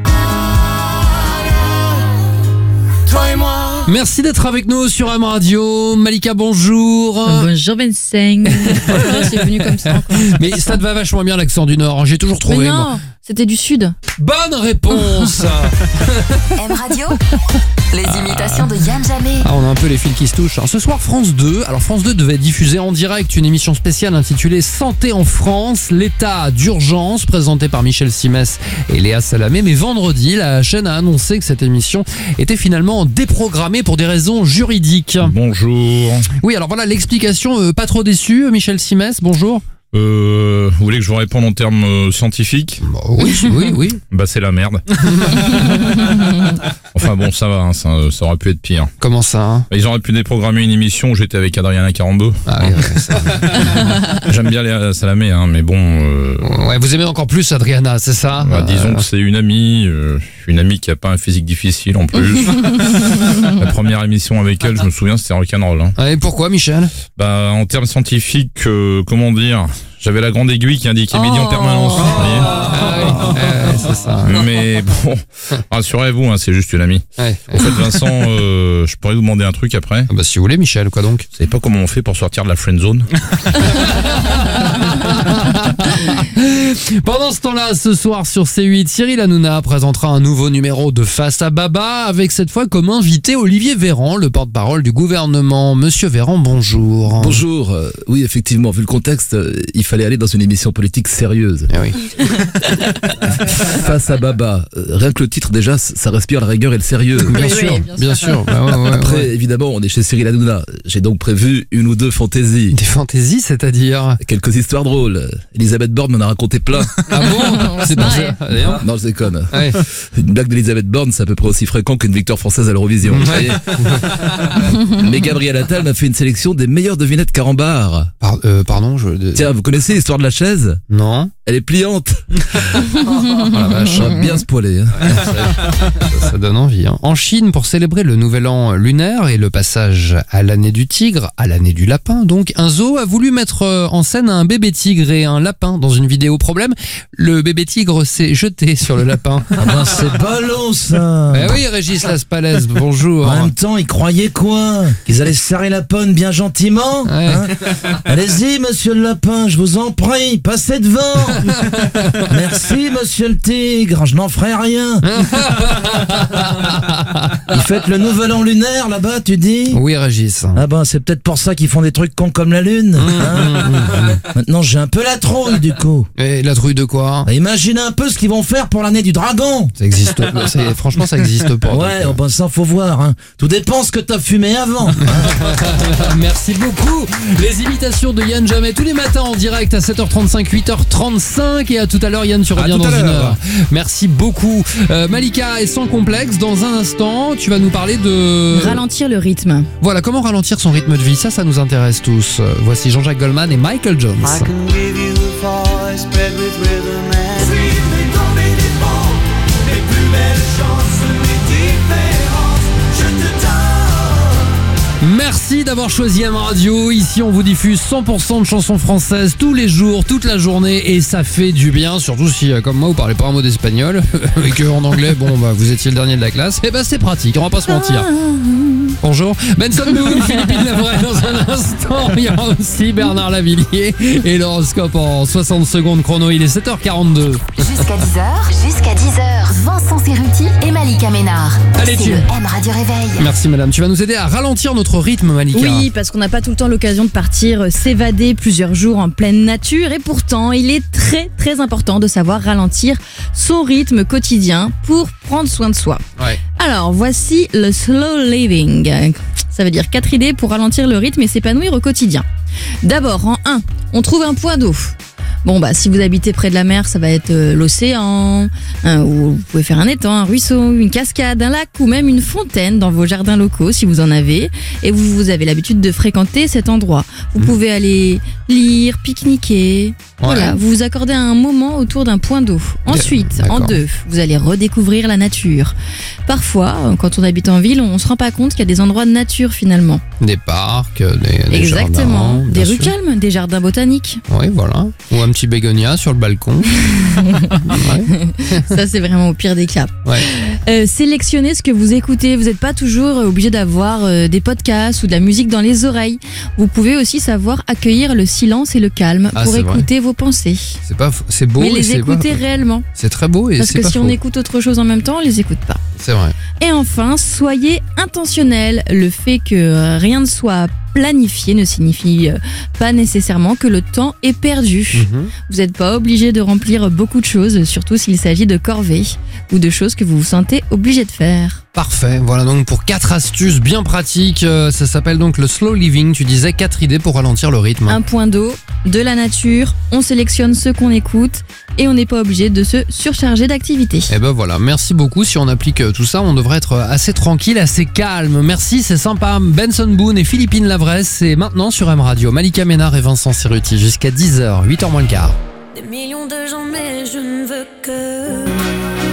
Toi et moi. Merci d'être avec nous sur M Radio. Malika, bonjour. Bonjour Vincent. Oh, c'est venu comme ça. quoi. Mais ça te va vachement bien l'accent du Nord. J'ai toujours trouvé. Mais moi. non, c'était du sud. Bonne réponse. M Radio, les imitations de Yann Jamais. Ah, on a un peu les fils qui se touchent. Alors, ce soir, France deux. Alors, France deux devait diffuser en direct une émission spéciale intitulée Santé en France, l'état d'urgence, présentée par Michel Simès et Léa Salamé. Mais vendredi, la chaîne a annoncé que cette émission était finalement déprogrammée pour des raisons juridiques. Bonjour. Oui, alors voilà l'explication. euh, pas trop déçu, Michel Simès. Bonjour. Euh, vous voulez que je vous réponde en termes euh, scientifiques? Bah, oui, oui, oui. Bah c'est la merde. Enfin bon, ça va, hein, ça, ça aurait pu être pire. Comment ça hein Bah, ils auraient pu déprogrammer une émission où j'étais avec Adriana Carambeu. Ah, oui, ouais, ça- J'aime bien Léa Salamé, hein, mais bon, euh, ouais, vous aimez encore plus Adriana, c'est ça bah, disons Euh, que c'est une amie, euh, une amie qui a pas un physique difficile en plus. La première émission avec elle, je me souviens, c'était rock'n'roll. Hein. Et pourquoi, Michel? Bah en termes scientifiques, euh, comment dire, j'avais la grande aiguille qui indiquait midi en permanence. vous voyez. Ah oui, euh, c'est ça. Mais bon, rassurez-vous, hein, c'est juste une amie. Ouais. Au fait, Vincent, euh, je pourrais vous demander un truc après. Ah bah, si vous voulez, Michel, quoi donc? Vous savez pas comment on fait pour sortir de la friend zone? Pendant ce temps-là, ce soir sur C huit, Cyril Hanouna présentera un nouveau numéro de Face à Baba avec cette fois comme invité Olivier Véran, le porte-parole du gouvernement. Monsieur Véran, bonjour. Bonjour. Euh, oui, effectivement, vu le contexte, euh, il fallait aller dans une émission politique sérieuse. Eh oui. Face à Baba. Euh, rien que le titre, déjà, ça respire la rigueur et le sérieux. Bien Oui, sûr, oui, bien, bien sûr. Bah ouais, ouais, Après, ouais. évidemment, on est chez Cyril Hanouna. J'ai donc prévu une ou deux fantaisies. Des fantaisies, c'est-à-dire Quelques histoires drôles. Elisabeth Borne m'en a raconté plein. Ah bon? C'est pour ça. D'ailleurs. Non, je déconne. Ouais. Une blague d'Elisabeth Borne, c'est à peu près aussi fréquent qu'une victoire française à l'Eurovision. Vous voyez. Mais Gabriel Attal m'a fait une sélection des meilleures devinettes carambar. Par- euh, pardon, je. de- Tiens, vous connaissez l'histoire de la chaise? Non. Elle est pliante. Oh la vache. Ça va bien se poiler. Hein. Ça, ça donne envie. Hein. En Chine, pour célébrer le nouvel an lunaire et le passage à l'année du tigre, à l'année du lapin, donc, un zoo a voulu mettre euh, en scène un bébé tigre et un lapin dans une vidéo. Problème, le bébé tigre s'est jeté sur le lapin. Ah ben c'est ballot ça. Eh oui, Régis Laspalès, bonjour. En même temps, ils croyaient quoi? Qu'ils allaient se serrer la ponne bien gentiment Ouais. hein. Allez-y, monsieur le lapin, je vous en prie, passez devant. Merci, monsieur le tigre, je n'en ferai rien. Ils fêtent le nouvel an lunaire là-bas, tu dis? Oui, Régis. Ah ben c'est peut-être pour ça qu'ils font des trucs cons comme la lune. hein. Maintenant j'ai un peu la trouille du coup. Et la trouille de quoi? Bah, imaginez un peu ce qu'ils vont faire pour l'année du dragon. Ça existe. c'est- Franchement, ça existe pas. Ouais, donc, oh ben ça faut voir. Hein. Tout dépend ce que t'as fumé avant. euh, Merci beaucoup. Les imitations de Yann Jamais tous les matins en direct à sept heures trente-cinq, huit heures trente-cinq. Et à tout à l'heure, Yann, tu reviens tout dans à une l'heure. heure. Merci beaucoup. Euh, Malika est sans complexe. Dans un instant, tu vas nous parler de. Ralentir le rythme. Voilà, comment ralentir son rythme de vie. Ça, ça nous intéresse tous. Euh, Voici Jean-Jacques Goldman et Michael Jones. I can give you a voice bred with rhythm and Merci d'avoir choisi M Radio. Ici, on vous diffuse cent pour cent de chansons françaises tous les jours, toute la journée, et ça fait du bien. Surtout si, euh, comme moi, vous parlez pas un mot d'espagnol et que en anglais, bon, bah, vous étiez le dernier de la classe. Et ben, c'est pratique. On va pas se mentir. Bonjour, Benson Boone, Philippine Lavray dans un instant. Il y aura aussi Bernard Lavillier et l'horoscope en soixante secondes chrono. Il est sept heures quarante-deux. Jusqu'à dix heures, jusqu'à dix heures, Vincent Cerruti et Malika Ménard. Allez, C'est tu- le M Radio Réveil. Merci madame. Tu vas nous aider à ralentir notre rythme, Malika. Oui, parce qu'on n'a pas tout le temps l'occasion de partir euh, s'évader plusieurs jours en pleine nature et pourtant, il est très très important de savoir ralentir son rythme quotidien pour prendre soin de soi. Ouais. Alors, voici le slow living. Ça veut dire quatre idées pour ralentir le rythme et s'épanouir au quotidien. D'abord, en un, on trouve un point d'eau. Bon, bah, si vous habitez près de la mer, ça va être euh, l'océan, hein, ou vous pouvez faire un étang, un ruisseau, une cascade, un lac ou même une fontaine dans vos jardins locaux si vous en avez et vous, vous avez l'habitude de fréquenter cet endroit. Vous pouvez aller lire, pique-niquer. Voilà, vous vous accordez un moment autour d'un point d'eau. Ensuite, en D'accord. deux, vous allez redécouvrir la nature. Parfois, euh, quand on habite en ville, on se rend pas compte qu'il y a des endroits de nature finalement. Des parcs, des, des Exactement. jardins, Des bien rues sûr. calmes, des jardins botaniques. Oui, voilà. Ou un petit bégonia sur le balcon. Ouais. Ça, c'est vraiment au pire des cas. Ouais. Euh, sélectionnez ce que vous écoutez. Vous n'êtes pas toujours euh, obligé d'avoir euh, des podcasts ou de la musique dans les oreilles. Vous pouvez aussi savoir accueillir le silence et le calme Ah, pour c'est vrai. écouter vos pensées. C'est pas, faux. C'est beau. Mais et les c'est pas- écouter réellement. C'est très beau et Parce c'est que pas si faux. on écoute autre chose en même temps, on les écoute pas. C'est vrai. Et enfin, soyez intentionnel. Le fait que euh, rien ne soit planifié ne signifie euh, pas nécessairement que le temps est perdu. Mhm. Vous n'êtes pas obligé de remplir beaucoup de choses, surtout s'il s'agit de corvées ou de choses que vous vous sentez obligé de faire. Parfait. Voilà donc pour quatre astuces bien pratiques. Euh, Ça s'appelle donc le slow living. Tu disais quatre idées pour ralentir le rythme. Un point d'eau, de la nature, on sélectionne ce qu'on écoute et on n'est pas obligé de se surcharger d'activités. Et ben voilà, merci beaucoup. Si on applique euh, tout ça, on devrait être assez tranquille, assez calme. Merci, c'est sympa. Benson Boone et Philippine Lavray, c'est maintenant sur M Radio. Malika Ménard et Vincent Cerruti jusqu'à dix heures, huit heures moins le quart. Des millions de gens, mais je ne veux que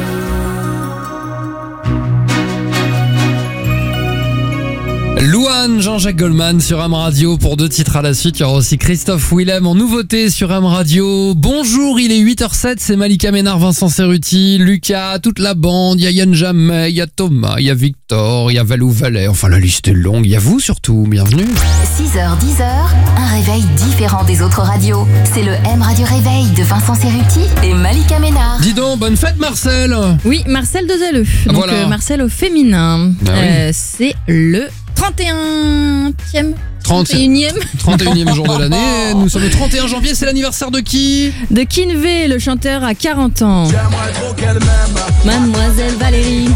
Louane Moon, Jean-Jacques Goldman sur M Radio pour deux titres à la suite. Il y aura aussi Christophe Willem en nouveauté sur M Radio. Bonjour, il est huit heures zéro sept, c'est Malika Ménard, Vincent Cerruti, Lucas, toute la bande. Il y a Yann Jamais, il y a Thomas, il y a Victor, il y a Valou Valais. Enfin, la liste est longue. Il y a vous surtout. Bienvenue. six heures dix, un réveil différent des autres radios. C'est le M Radio Réveil de Vincent Cerruti et Malika Ménard. Dis donc, bonne fête Marcel. Oui, Marcel de Zelleux. Ah, Donc voilà. euh, Marcel au féminin. Ah oui. Euh, c'est le trente et unième trente trente et unième trente et unième jour de l'année. Nous sommes le trente et un janvier. C'est l'anniversaire de qui? de Kinvey, le chanteur à quarante ans. Mademoiselle Valérie.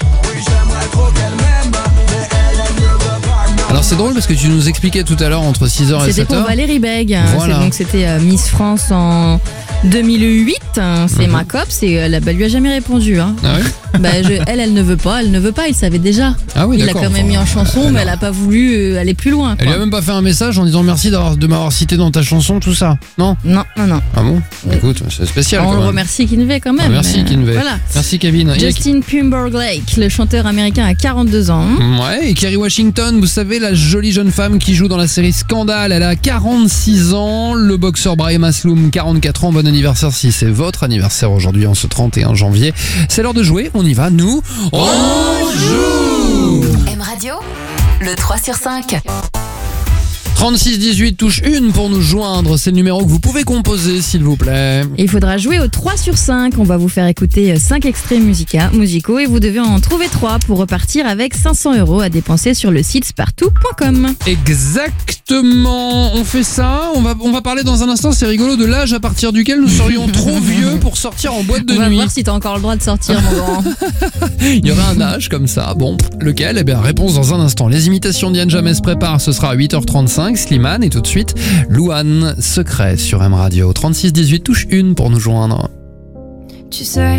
Alors c'est drôle parce que tu nous expliquais tout à l'heure entre six heures et C'était sept pour heures. Valérie Beg. Voilà. C'est- Donc c'était euh, Miss France en deux mille huit. C'est Mhm. ma copse et elle, elle lui a jamais répondu. Hein. Ah oui. Bah, je- elle, elle ne veut pas. Elle ne veut pas. Il savait déjà. Ah oui, Il l'a d'accord. quand même mis en Enfin, chanson, elle mais a- elle a pas voulu euh, aller plus loin. Elle lui quoi. a même pas fait un message en disant merci d'avoir- de m'avoir cité dans ta chanson, tout ça. Non? Non, non, non. Ah bon? Écoute, c'est spécial On quand le même. remercie Kinvey quand Ah, même. merci Euh, Kinvey. Voilà. Merci Kevin. Et- Justin Timberlake, le chanteur américain à quarante-deux ans. Ouais, et Kerry Washington, vous savez, la jolie jeune femme qui joue dans la série Scandale, elle a quarante-six ans. Le boxeur Brahim Asloum, quarante-quatre ans. Bon anniversaire si c'est votre anniversaire aujourd'hui, en ce trente et un janvier. C'est l'heure de jouer, on y va, nous, on joue. M Radio, le trois sur cinq. trente-six dix-huit, touche une pour nous joindre. C'est le numéro que vous pouvez composer, s'il vous plaît. Et il faudra jouer au trois sur cinq. On va vous faire écouter cinq extraits musica- musicaux et vous devez en trouver trois pour repartir avec cinq cents euros à dépenser sur le site spartou point com. Exactement, on fait ça. On va, on va parler dans un instant, c'est rigolo, de l'âge à partir duquel nous serions trop vieux pour sortir en boîte de On va nuit. voir si t'as encore le droit de sortir, mon grand. Il y aurait un âge comme ça. Bon, lequel? Eh bien, réponse dans un instant. Les imitations d'Yann Jamais se préparent. Ce sera à huit heures trente-cinq. Slimane et tout de suite, Louane, Secret sur M Radio. trente-six dix-huit, touche une pour nous joindre. Tu sais,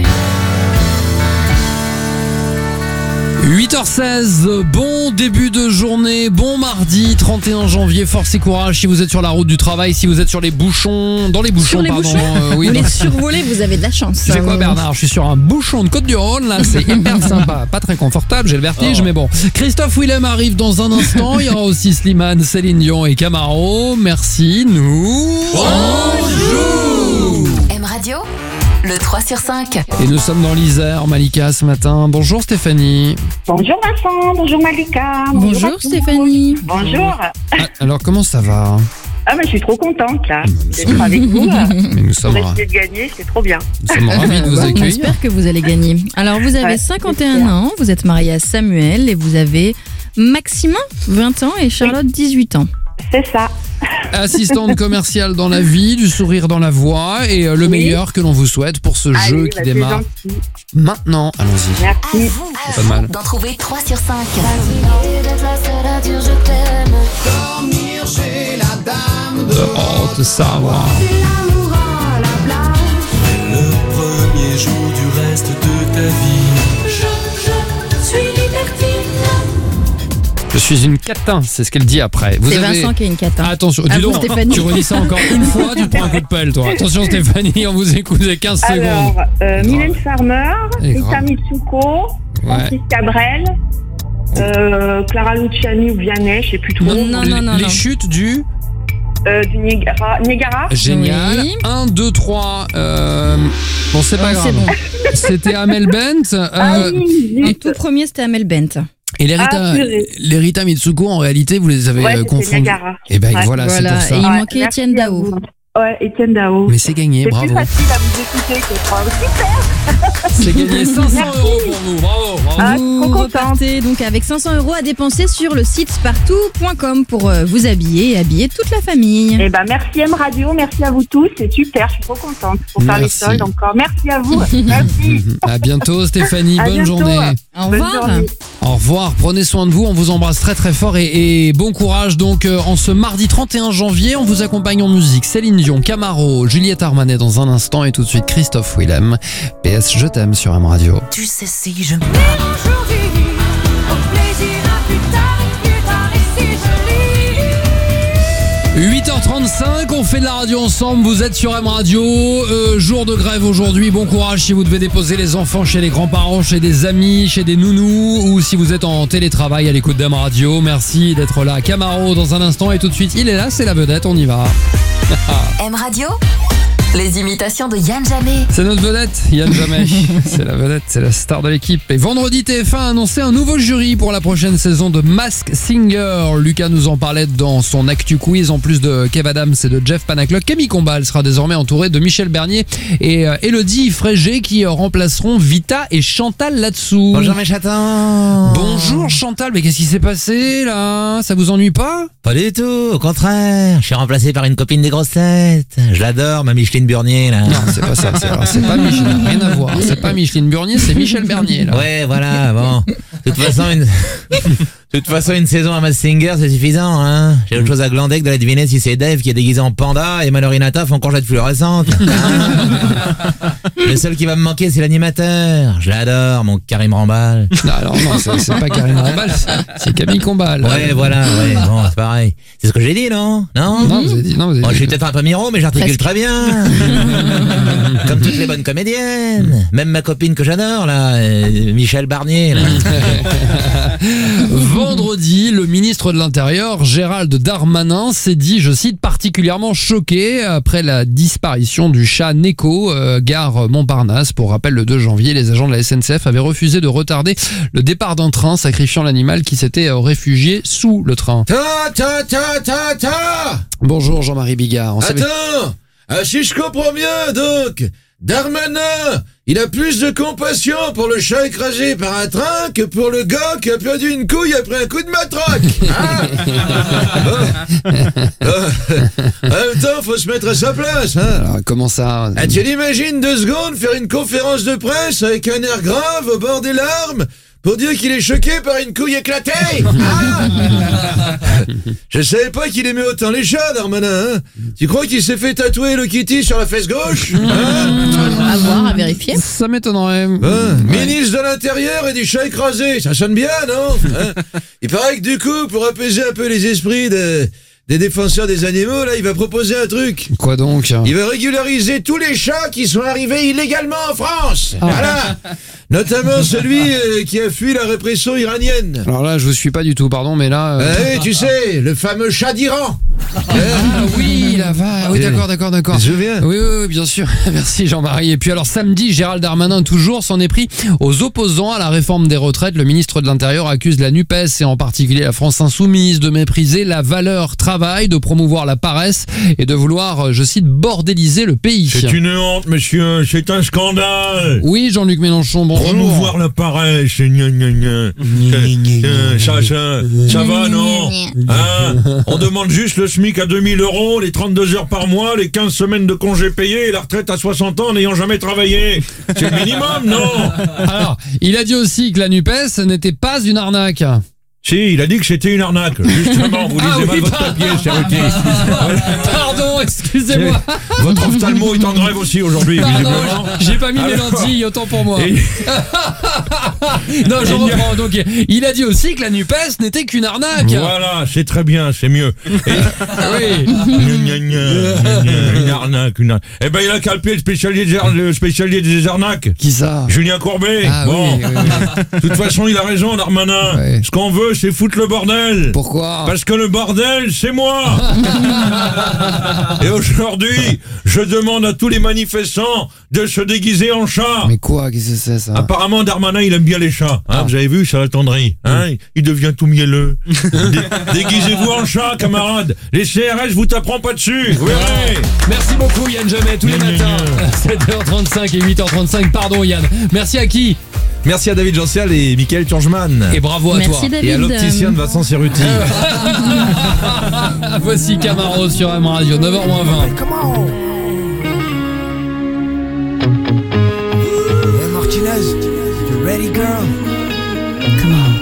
huit heures seize, bon début de journée, bon mardi trente et un janvier, force et courage si vous êtes sur la route du travail, si vous êtes sur les bouchons, dans les bouchons, Sur les pardon. bouchons euh, oui, Vous dans- les survolez, vous avez de la chance. Tu sais quoi Euh, Bernard, je suis sur un bouchon de Côte-du-Rhône là, c'est hyper sympa, pas très confortable, j'ai le vertige mais bon. Christophe Willem arrive dans un instant, il y aura aussi Slimane, Céline Dion et Camaro, merci, nous on joue. M Radio, le trois sur cinq. Et nous sommes dans l'Isère, Malika ce matin, bonjour Stéphanie. Bonjour Vincent, bonjour Malika. Bonjour à tous. Stéphanie. Bonjour. Ah, alors comment ça va? Ah mais je suis trop contente là d'être avec vous. Mais nous Pour sommes, ra- essayer de gagner, c'est trop bien. nous sommes ravis de vous Bah, on accueillir. espère que vous allez gagner. Alors, vous avez Ouais, cinquante et un j'espère. ans, vous êtes marié à Samuel et vous avez Maximin, vingt ans, et Charlotte, dix-huit ans. C'est ça. Assistante commerciale dans la vie, du sourire dans la voix et euh, le Oui. meilleur que l'on vous souhaite pour ce Allez, jeu bah, qui c'est démarre gentil. maintenant. Allons-y. À Merci. vous, à pas vous mal. d'en trouver trois sur cinq. d'être la seule à dire je t'aime. Oh, de savoir. L'amour à la plage. Le premier jour du reste de ta vie. Je, je suis libertine. Je suis une catin, c'est ce qu'elle dit après. Vous C'est avez... Vincent qui est une catin. Attention, À dis vous, donc, Stéphanie. tu redis ça encore une fois, tu te prends un coup de pelle, toi. Attention Stéphanie, on vous écoute les quinze secondes. Alors, euh, Grave. Mylène Farmer, Et Rita grave. Mitsuko, Ouais. Francis Cabrel, euh, Clara Luciani ou Vianney, je sais plus trop. Non, non, Les- non, les non. chutes du... Euh, du Niagara. Niagara. Génial. Oui. un, deux, trois. Euh... Bon, c'est pas Ouais, grave. c'est bon. C'était Amel Bent. euh, Ah oui, Le zut. tout premier, c'était Amel Bent. Et les Rita, Ah, purée. les Rita Mitsuko, en réalité, vous les avez Ouais, euh, c'était confondus. Niagara. Et ben Ouais. voilà, c'est Voilà, pour ça. et il Ouais, manquait merci Étienne à Dao. vous. Ouais, Étienne Dao. Mais c'est gagné, C'est bravo. plus facile à vous écouter que je crois. Super. C'est gagné cinq cents euros pour vous, bravo, bravo. Ah, Vous trop contente. repartez donc avec cinq cents euros à dépenser sur le site spartou point com pour euh, vous habiller et habiller toute la famille. Eh ben, merci M Radio, merci à vous tous, c'est super, je suis trop contente pour faire les Merci. soldes encore. Merci à vous. Merci. À bientôt Stéphanie, À bonne bientôt. journée. Au Bonne revoir. journée. Au revoir, prenez soin de vous, on vous embrasse très très fort et, et bon courage donc euh, en ce mardi trente et un janvier, on vous accompagne en musique. Céline Dion, Camaro, Juliette Armanet dans un instant et tout de suite Christophe Willem. P S Je t'aime sur M Radio. Tu sais si je Aujourd'hui, au plaisir, à plus tard, plus tard, et si je lis. huit heures trente-cinq, on fait de la radio ensemble, vous êtes sur M Radio, euh, jour de grève aujourd'hui, bon courage si vous devez déposer les enfants chez les grands-parents, chez des amis, chez des nounous ou si vous êtes en télétravail à l'écoute d'M Radio. Merci d'être là. Camaro dans un instant et tout de suite, il est là, c'est la vedette, on y va. M Radio, les imitations de Yann Jamais. C'est notre vedette, Yann Jamais. C'est la vedette, c'est la star de l'équipe. Et vendredi, T F un a annoncé un nouveau jury pour la prochaine saison de Masked Singer. Lucas nous en parlait dans son Actu Quiz. En plus de Kev Adams et de Jeff Panaclock, Camille Combal sera désormais entourée de Michel Bernier et euh, Elodie Frégé qui euh, remplaceront Vita et Chantal là-dessous. Bonjour mes chatons. Bonjour Chantal, mais qu'est-ce qui s'est passé là? Ça vous ennuie pas? Pas du tout, au contraire. Je suis remplacé par une copine des grosses têtes. Je l'adore, ma Micheline Burnier là. Non, c'est pas ça, c'est, alors, c'est pas Micheline, rien à voir. C'est pas Micheline Burnier, c'est Michel Bernier là. Ouais, voilà, bon. De toute façon, une... De toute façon, une saison à Masked Singer, c'est suffisant, hein. J'ai autre chose à glander que de la deviner si c'est Dave qui est déguisé en panda et Mallory Nataf en courgette fluorescente. Hein. Le seul qui va me manquer, c'est l'animateur. Je l'adore, mon Karim Rambal. Non, alors non, c'est, c'est pas Karim Rambal, c'est Camille Combal. Ouais, voilà, ouais, bon, c'est pareil. C'est ce que j'ai dit, non? Non? Non, vous avez dit, non, vous avez bon, dit. Je suis peut-être un peu miro, mais j'articule très bien. Comme toutes les bonnes comédiennes. Même ma copine que j'adore, là, euh, Michel Barnier, là. Vendredi, le ministre de l'Intérieur, Gérald Darmanin, s'est dit, je cite, particulièrement choqué après la disparition du chat Neko, euh, gare Montparnasse. Pour rappel, le deux janvier, les agents de la S N C F avaient refusé de retarder le départ d'un train, sacrifiant l'animal qui s'était euh, réfugié sous le train. Ta ta ta ta ta. Bonjour Jean-Marie Bigard. On Attends, savait... ah, si je comprends bien, donc, Darmanin, il a plus de compassion pour le chat écrasé par un train que pour le gars qui a perdu une couille après un coup de matraque. Hein? Bon. En même temps, faut se mettre à sa place. Hein? Alors, comment ça? Ah, tu l'imagines deux secondes faire une conférence de presse avec un air grave au bord des larmes pour dire qu'il est choqué par une couille éclatée. Ah, je savais pas qu'il aimait autant les chats, Darmanin. Hein? Tu crois qu'il s'est fait tatouer le Kitty sur la fesse gauche? Hein? À voir, à vérifier. Ça m'étonnerait. Hein? Ouais. Ministre de l'Intérieur et du chat écrasé, ça sonne bien, non? Hein? Il paraît que du coup, pour apaiser un peu les esprits de... des défenseurs des animaux, là, il va proposer un truc. Quoi donc? Il va régulariser tous les chats qui sont arrivés illégalement en France. Ah. Voilà. Notamment celui euh, qui a fui la répression iranienne. Alors là, je vous suis pas du tout, pardon, mais là... Euh... Ah oui, tu sais, le fameux chat d'Iran. Ah oui, là va. Oui, d'accord, d'accord, d'accord. Je viens. Oui, oui, oui, bien sûr. Merci Jean-Marie. Et puis alors samedi, Gérald Darmanin toujours s'en est pris aux opposants à la réforme des retraites. Le ministre de l'Intérieur accuse la NUPES et en particulier la France Insoumise de mépriser la valeur travail, de promouvoir la paresse et de vouloir, je cite, bordéliser le pays. C'est une honte, monsieur. C'est un scandale. Oui, Jean-Luc Mélenchon, bonjour. Promouvoir la paresse. Gna, gna, gna. Euh, ça, ça, ça va, non? Hein? On demande juste le SMIC à deux mille euros, les trente-deux heures par mois, les quinze semaines de congés payés et la retraite à soixante ans n'ayant jamais travaillé. C'est le minimum, non? Alors, il a dit aussi que la NUPES n'était pas une arnaque. Si, il a dit que c'était une arnaque. Justement, vous lisez ah, mal oui, votre bah... papier, cher Ruti. Pardon, excusez-moi. Votre ophtalmo est en grève aussi aujourd'hui, visiblement. J'ai pas mis mes lentilles, autant pour moi. Et... non, je reprends. Donc, il a dit aussi que la NUPES n'était qu'une arnaque. Voilà, c'est très bien, c'est mieux. Et... oui. Gna, gna, gna, une arnaque, une arnaque. Eh ben, il a calpé le spécialiste des, le spécialiste des arnaques. Qui ça? Julien Courbet. Ah, bon. Oui, oui, oui. De toute façon, il a raison, Darmanin. Ouais. Ce qu'on veut, c'est foutre le bordel. Pourquoi? Parce que le bordel, c'est moi. Et aujourd'hui, je demande à tous les manifestants de se déguiser en chat. Mais quoi? Qu'est-ce que c'est ça? Apparemment, Darmanin, il aime bien les chats. Hein, ah. Vous avez vu, ça l'attendrit. Hein, mm. Il devient tout mielleux. Dé déguisez-vous en chat, camarades. Les C R S vous taperont pas dessus. Vous verrez. Merci beaucoup, Yann Jamais, tous les matins. sept heures trente-cinq et huit heures trente-cinq. Pardon, Yann. Merci à qui? Merci à David Gential et Mickaël Turgeman. Et bravo à Merci toi. David. Et à l'opticien de Vincent Cerruti. Voici Camaro sur M Radio, neuf heures moins vingt. Hey Martinez, you ready girl? Come on.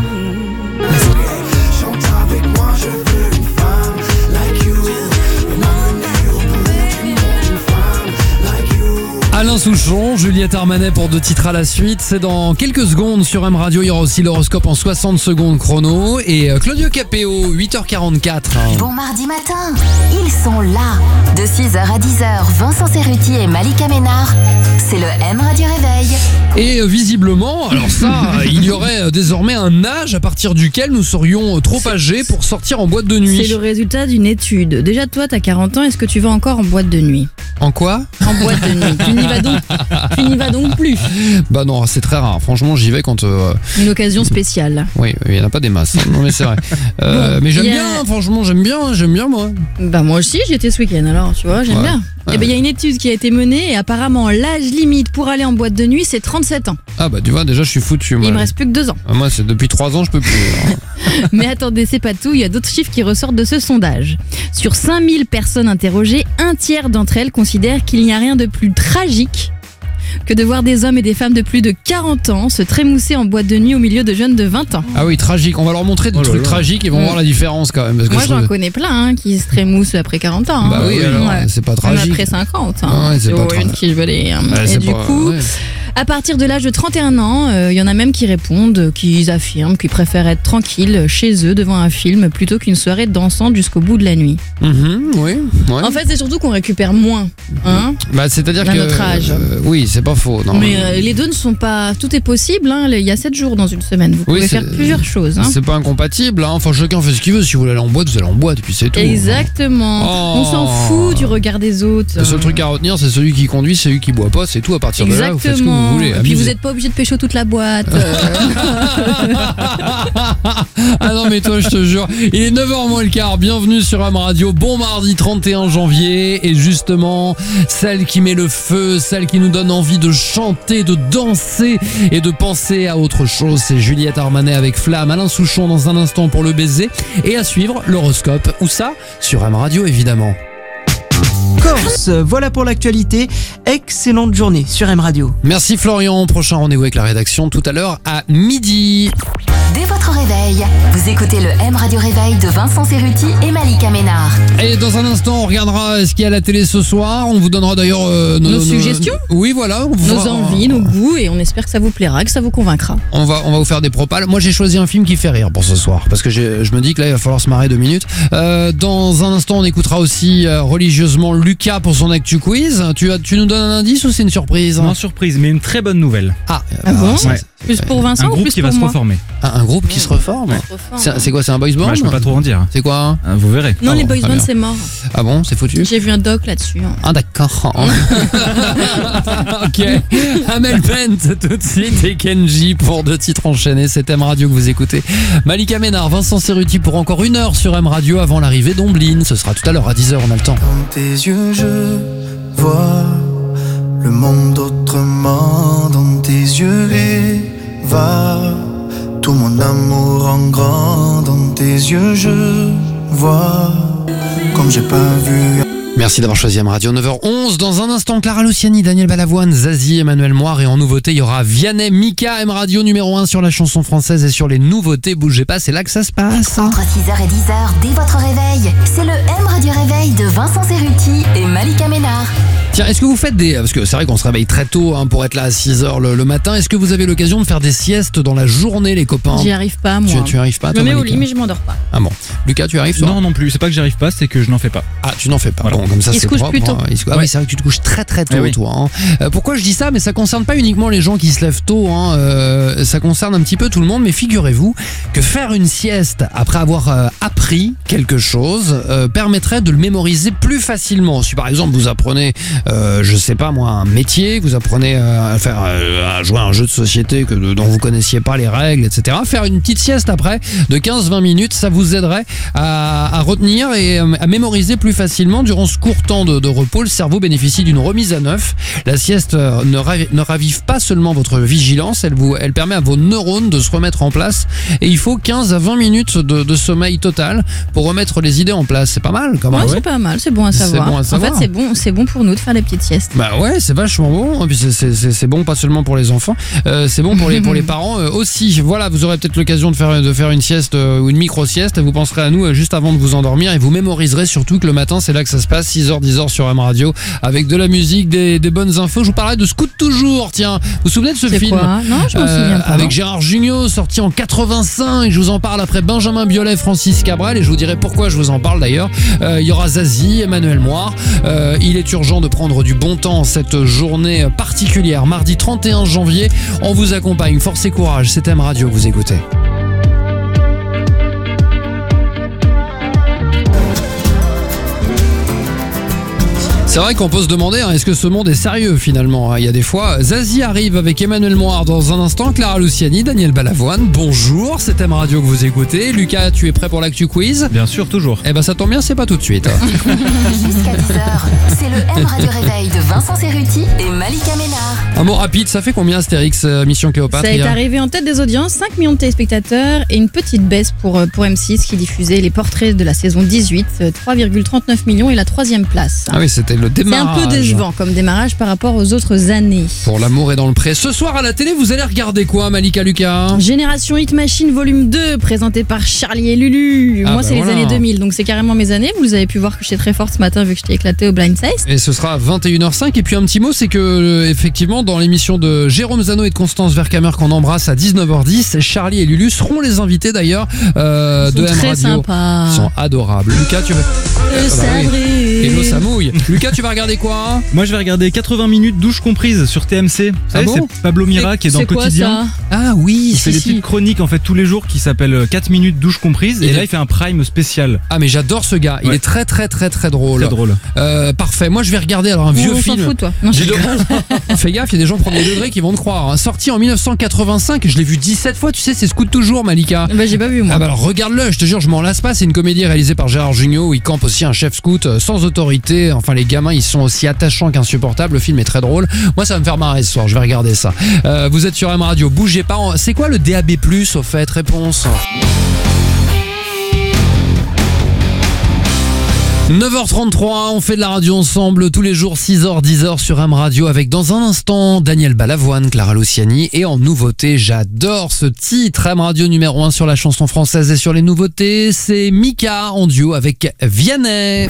Chante avec moi, je veux une femme like you. À l'instant Souchon, Juliette Armanet pour deux titres à la suite. C'est dans quelques secondes sur M Radio. Il y aura aussi l'horoscope en soixante secondes chrono. Et Claudio Capéo, huit heures quarante-quatre. Bon mardi matin, ils sont là. De six heures à dix heures, Vincent Cerruti et Malika Ménard. C'est le M Radio Réveil. Et visiblement, alors ça, il y aurait désormais un âge à partir duquel nous serions trop âgés pour sortir en boîte de nuit. C'est le résultat d'une étude. Déjà, toi, t'as quarante ans, est-ce que tu vas encore en boîte de nuit ? En quoi ? En boîte de nuit. Tu n'y vas donc, tu n'y vas donc plus. Bah non, c'est très rare. Franchement, j'y vais quand... Euh... Une occasion spéciale. Oui, il n'y en a pas des masses. Non mais c'est vrai. Euh, bon, mais j'aime a... bien, franchement, j'aime bien, j'aime bien moi. Bah moi aussi, j'y étais ce week-end alors, tu vois, j'aime ouais. bien. Et ben il y a une étude qui a été menée et apparemment l'âge limite pour aller en boîte de nuit c'est trente-sept ans. Ah bah tu vois, déjà je suis foutu. Moi. Il me reste plus que deux ans. Ah, moi c'est depuis trois ans je peux plus. Mais attendez, c'est pas tout, il y a d'autres chiffres qui ressortent de ce sondage. Sur cinq mille personnes interrogées, un tiers d'entre elles considèrent qu'il n'y a rien de plus tragique que de voir des hommes et des femmes de plus de quarante ans se trémousser en boîte de nuit au milieu de jeunes de vingt ans. Ah oui, tragique. On va leur montrer des oh trucs là. tragiques, ils vont mmh. voir la différence quand même. Parce que moi, je j'en trouve... connais plein hein, qui se trémoussent après quarante ans. Hein. Bah oui, alors, ouais. c'est pas tragique. Même après cinquante. Hein. Ah ouais, c'est pas tragique. Qui volait, hein. ouais, Et du pas... coup... Ouais. À partir de l'âge de trente et un ans, il euh, y en a même qui répondent, qui affirment qu'ils préfèrent être tranquilles chez eux devant un film plutôt qu'une soirée dansante jusqu'au bout de la nuit. Mmh, oui, ouais. En fait, c'est surtout qu'on récupère moins. Hein, bah, c'est-à-dire que. notre âge. Euh, oui, c'est pas faux. Non. Mais euh, les deux ne sont pas. Tout est possible. Hein. Il y a sept jours dans une semaine. Vous oui, pouvez faire plusieurs choses. Hein. C'est pas incompatible. Hein. Enfin, chacun fait ce qu'il veut. Si vous voulez aller en boîte, vous allez en boîte, et puis c'est tout. Exactement. Oh. On s'en fout du regard des autres. Le seul truc à retenir, c'est celui qui conduit, c'est celui qui boit pas. C'est tout. À partir Exactement. de là, vous faites ce que vous voulez. Et puis vous n'êtes pas obligé de pécho toute la boîte. Ah non mais toi je te jure, il est neuf heures moins le quart, bienvenue sur M Radio, bon mardi trente et un janvier. Et justement, celle qui met le feu, celle qui nous donne envie de chanter, de danser et de penser à autre chose, c'est Juliette Armanet avec Flamme, Alain Souchon dans un instant pour le baiser. Et à suivre, l'horoscope, où ça ? Sur M Radio évidemment. Corse, voilà pour l'actualité. Excellente journée sur M Radio. Merci Florian, prochain rendez-vous avec la rédaction tout à l'heure à midi. Dès votre réveil, vous écoutez le M Radio Réveil de Vincent Cerruti et Malika Ménard. Et dans un instant, on regardera ce qu'il y a à la télé ce soir. On vous donnera d'ailleurs euh, nos, nos suggestions. Nos... Oui, voilà. On nos fera... envies, nos goûts, et on espère que ça vous plaira, que ça vous convaincra. On va, on va vous faire des propals. Moi, j'ai choisi un film qui fait rire pour ce soir, parce que je me dis que là, il va falloir se marrer deux minutes. Euh, dans un instant, on écoutera aussi euh, religieusement Lucas pour son Actu Quiz. Tu, as, tu nous donnes un indice ou c'est une surprise ? Non, surprise, mais une très bonne nouvelle. Ah, ah bon ça, ouais. Plus pour Vincent un ou groupe plus qui pour va moi se reformer. Un, un groupe qui se reforme, ouais. C'est, c'est quoi, c'est un boys band ? Bah, je peux pas trop en dire. C'est quoi ? euh, Vous verrez. Non, ah les bon, boys band c'est mort. Ah bon, c'est foutu ? J'ai vu un doc là-dessus. Hein. Ah d'accord. Ok. Amel Bent tout de suite et Kenji pour deux titres enchaînés. C'est M Radio que vous écoutez. Malika Ménard, Vincent Cerruti pour encore une heure sur M Radio avant l'arrivée d'Omblin. Ce sera tout à l'heure à dix heures, on a le temps. Dans tes yeux je vois le monde autrement. Dans tes yeux et va tout mon amour en grand. Dans tes yeux je vois comme j'ai pas vu. Merci d'avoir choisi M Radio, neuf heures onze. Dans un instant, Clara Luciani, Daniel Balavoine, Zazie, Emmanuel Moire. Et en nouveauté, il y aura Vianney, Mika, M Radio numéro un sur la chanson française et sur les nouveautés. Bougez pas, c'est là que ça se passe. Entre six heures et dix heures, dès votre réveil, c'est le M Radio Réveil de Vincent Cerruti et Malika Ménard. Tiens, est-ce que vous faites des... Parce que c'est vrai qu'on se réveille très tôt hein, pour être là à six heures le, le matin. Est-ce que vous avez l'occasion de faire des siestes dans la journée, les copains ? J'y arrive pas, moi. Tu, tu arrives pas, Je toi, me mets au Malika ? lit, mais je m'endors pas. Ah bon. Lucas, tu arrives, toi ? Non, non plus. C'est pas que j'y arrive pas, c'est que je n'en fais pas. Ah, tu n'en fais pas. Voilà. Bon, comme ça, Il c'est se couche propre, plus tôt. Hein. Il se... Ah oui, c'est vrai que tu te couches très très tôt, eh oui. toi. Hein. Euh, pourquoi je dis ça ? Mais ça concerne pas uniquement les gens qui se lèvent tôt. Hein. Euh, ça concerne un petit peu tout le monde. Mais figurez-vous que faire une sieste après avoir euh, appris quelque chose euh, permettrait de le mémoriser plus facilement. Si par exemple vous apprenez, euh, je sais pas moi, un métier, vous apprenez euh, à faire, euh, à jouer à un jeu de société que, dont vous connaissiez pas les règles, et cetera. Faire une petite sieste après de quinze à vingt minutes, ça vous aiderait à, à retenir et à mémoriser plus facilement. Durant ce court temps de, de repos, le cerveau bénéficie d'une remise à neuf. La sieste ne, ravi, ne ravive pas seulement votre vigilance, elle, vous, elle permet à vos neurones de se remettre en place. Et il faut quinze à vingt minutes de, de sommeil total pour remettre les idées en place. C'est pas mal quand même. Ouais, c'est pas mal, c'est bon à savoir. C'est bon à savoir. En fait, c'est bon, c'est bon pour nous de faire des petites siestes. Bah ouais, c'est vachement bon. Et puis c'est, c'est, c'est, c'est bon pas seulement pour les enfants, euh, c'est bon pour les, pour les parents euh, aussi. Voilà, vous aurez peut-être l'occasion de faire, de faire une sieste euh, ou une micro-sieste. Vous penserez à nous euh, juste avant de vous endormir et vous mémoriserez surtout que le matin, c'est là que ça se passe. six heures dix sur M Radio avec de la musique, des, des bonnes infos. Je vous parlais de Scoot toujours, tiens. Vous vous souvenez de ce C'est film quoi Non, je me souviens pas. Avec Gérard Jugnot, sorti en quatre-vingt-cinq. Je vous en parle après Benjamin Biolay, Francis Cabrel, et je vous dirai pourquoi je vous en parle d'ailleurs. Euh, il y aura Zazie, Emmanuel Moir. Euh, il est urgent de prendre du bon temps cette journée particulière. Mardi trente et un janvier, on vous accompagne. Force et courage, c'est M Radio que vous écoutez. C'est vrai qu'on peut se demander, hein, est-ce que ce monde est sérieux finalement, hein. Il y a des fois, Zazie arrive avec Emmanuel Moir dans un instant, Clara Luciani, Daniel Balavoine, bonjour, c'est M Radio que vous écoutez. Lucas, tu es prêt pour l'actu quiz ? Bien sûr, toujours. Eh ben ça tombe bien, c'est pas tout de suite. Jusqu'à dix heures, c'est le M Radio Réveil de Vincent Cerruti et Malika Ménard. Un mot rapide, ça fait combien Astérix euh, Mission Cléopâtre ? Ça est hier arrivé en tête des audiences, cinq millions de téléspectateurs et une petite baisse pour, pour M six qui diffusait les portraits de la saison dix-huit, trois virgule trente-neuf millions et la troisième place. Ah oui, c'était le C'est démarrage. un peu décevant comme démarrage par rapport aux autres années. Pour l'amour est dans le pré. Ce soir à la télé, vous allez regarder quoi, Malika Lucas ? Génération Hit Machine volume deux, présenté par Charlie et Lulu. Ah Moi, bah c'est voilà. les années deux mille, donc c'est carrément mes années. Vous avez pu voir que j'étais très forte ce matin vu que j'étais éclatée au blind test. Et ce sera à vingt et une heures cinq. Et puis un petit mot, c'est que euh, effectivement dans l'émission de Jérôme Zano et de Constance Vercamer qu'on embrasse à dix-neuf heures dix, Charlie et Lulu seront les invités d'ailleurs euh, Ils sont de M très Radio. sympas. Ils sont adorables. Lucas, tu vas... Le Ah bah oui. sabré. Et l'eau ça mouille. Lucas, tu vas regarder quoi ? Moi, je vais regarder quatre-vingts minutes douche comprise sur T M C. Vous Ah savez, bon c'est Pablo Mira qui est dans C'est le quoi quotidien. ça Ah oui, Il fait si, des si. petites chroniques en fait tous les jours qui s'appellent quatre minutes douche comprise. Et Et, des- là, il fait un prime spécial. Ah mais j'adore ce gars. Il Ouais. est très très très très drôle. Très drôle. Euh, parfait. Moi je vais regarder alors un vieux On s'en film. fout, toi. Non, je Dis donc. rigole. Fais gaffe, il y a des gens premier degré qui vont te croire. hein. Sorti en mille neuf cent quatre-vingt-cinq, je l'ai vu dix-sept fois, tu sais, c'est Scoot toujours, Malika. Bah, j'ai pas vu moi. Ah bah alors regarde-le, je te jure, je m'en lasse pas. C'est une comédie réalisée par Gérard Jugnot où il campe aussi un chef scout euh, sans autorité. Enfin, les gamins, ils sont aussi attachants qu'insupportables. Le film est très drôle. Moi, ça va me faire marrer ce soir. Je vais regarder ça. Euh, vous êtes sur M Radio, bougez pas. C'est quoi le D A B plus, au fait ? Réponse. neuf heures trente-trois, on fait de la radio ensemble tous les jours, six heures dix sur M Radio avec dans un instant Daniel Balavoine, Clara Luciani et en nouveauté, j'adore ce titre, M Radio numéro un sur la chanson française et sur les nouveautés, c'est Mika en duo avec Vianney.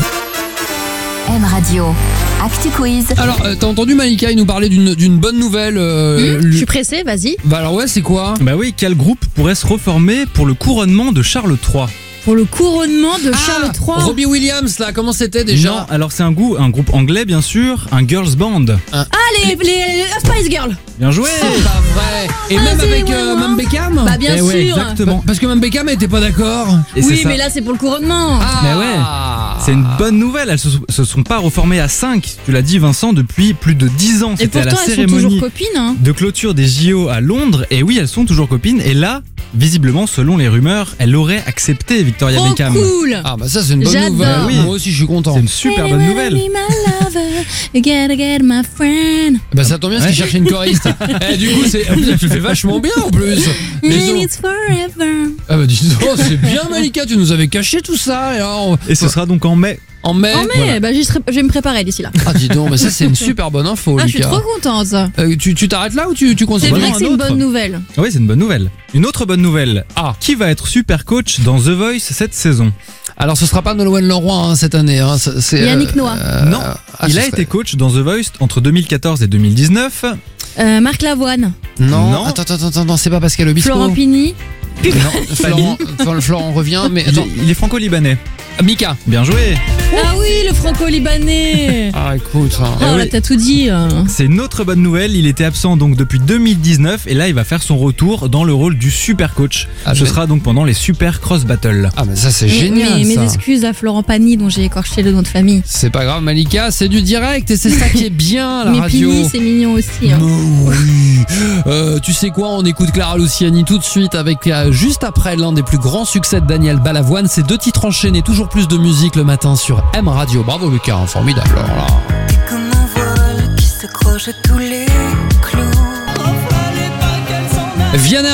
M Radio, Actu Quiz. Alors, euh, t'as entendu Malika, il nous parlait d'une d'une bonne nouvelle. euh, Hum, lui- je suis pressée, vas-y. Bah alors ouais, c'est quoi ? Bah oui, quel groupe pourrait se reformer pour le couronnement de Charles trois ? Pour le couronnement de Charles trois. Robbie Williams là, comment c'était déjà ? Non, alors c'est un, goût, un groupe anglais bien sûr, un girls band. Ah, les, les, les Spice Girls. Bien joué. C'est pas vrai. Et Ah, même c'est avec ouais, euh, ouais. Mme Beckham ? Bah, bien Eh sûr. ouais, exactement. Parce que Mme Beckham était pas d'accord. Et c'est Oui, ça. mais là, c'est pour le couronnement. Ah. Mais ouais. C'est une bonne nouvelle, elles se, se sont pas reformées à cinq, tu l'as dit Vincent, depuis plus de dix ans. Et C'était à la pourtant, elles sont toujours cérémonie copines. Hein. de clôture des J O à Londres. Et oui, elles sont toujours copines. Et là, visiblement, selon les rumeurs, elle aurait accepté Victoria Trop Beckham. cool. Ah bah ça c'est une bonne J'adore. nouvelle. Oui. Moi aussi je suis content. C'est une super bonne nouvelle. Bah ça tombe bien parce qu'il cherchait une choriste. Eh, du coup c'est tu fais vachement bien en plus. Les autres- Ah bah dis donc, c'est bien Malika, tu nous avais caché tout ça. Et, alors, Et ce sera donc en mai. en mai. Oh, mais Voilà. bah, j'y serai- je vais me préparer d'ici là. Ah dis donc, mais ça c'est une super bonne info Ah, je suis Lucas. trop contente. Euh, tu tu t'arrêtes là ou tu, tu C'est continues vrai un que c'est une autre. bonne nouvelle. Ah oui, c'est une bonne nouvelle. Une autre bonne nouvelle. Ah. Qui va être super coach dans The Voice cette saison? Alors ce sera pas Nolwenn Leroy hein, cette année. Hein. C'est- c'est, Yannick Noah. Non, ah, il ce a serait- été coach dans The Voice entre deux mille quatorze et deux mille dix-neuf. Euh, Marc Lavoine, Non, Non. attends, attends, attends, attends, c'est pas Pascal Obispo. Florent Pigny. Non, Florent, Florent, Florent revient, mais Il est, attends, il est franco-libanais. Mika. Bien joué. Ah oui, le franco-libanais. Ah écoute, hein. Oh Eh là, oui. t'as tout dit. hein. C'est une autre bonne nouvelle. Il était absent donc depuis deux mille dix-neuf et là il va faire son retour dans le rôle du super coach. Ah, Ce mais- sera donc pendant les super cross battles. Ah mais ça c'est Mais- génial mais- ça. Mes excuses à Florent Pagny dont j'ai écorché le nom de famille. C'est pas grave Malika, c'est du direct et c'est ça qui est bien à la Mais radio. Pigny, c'est mignon aussi. hein. Mais oui. Euh, tu sais quoi, on écoute Clara Luciani tout de suite avec euh, juste après l'un des plus grands succès de Daniel Balavoine, ces deux titres enchaînés, toujours plus de musique le matin sur M Radio. Bravo Lucas, hein, formidable. Alors là. T'es comme un voile qui s'accroche à tous les clous. Vianney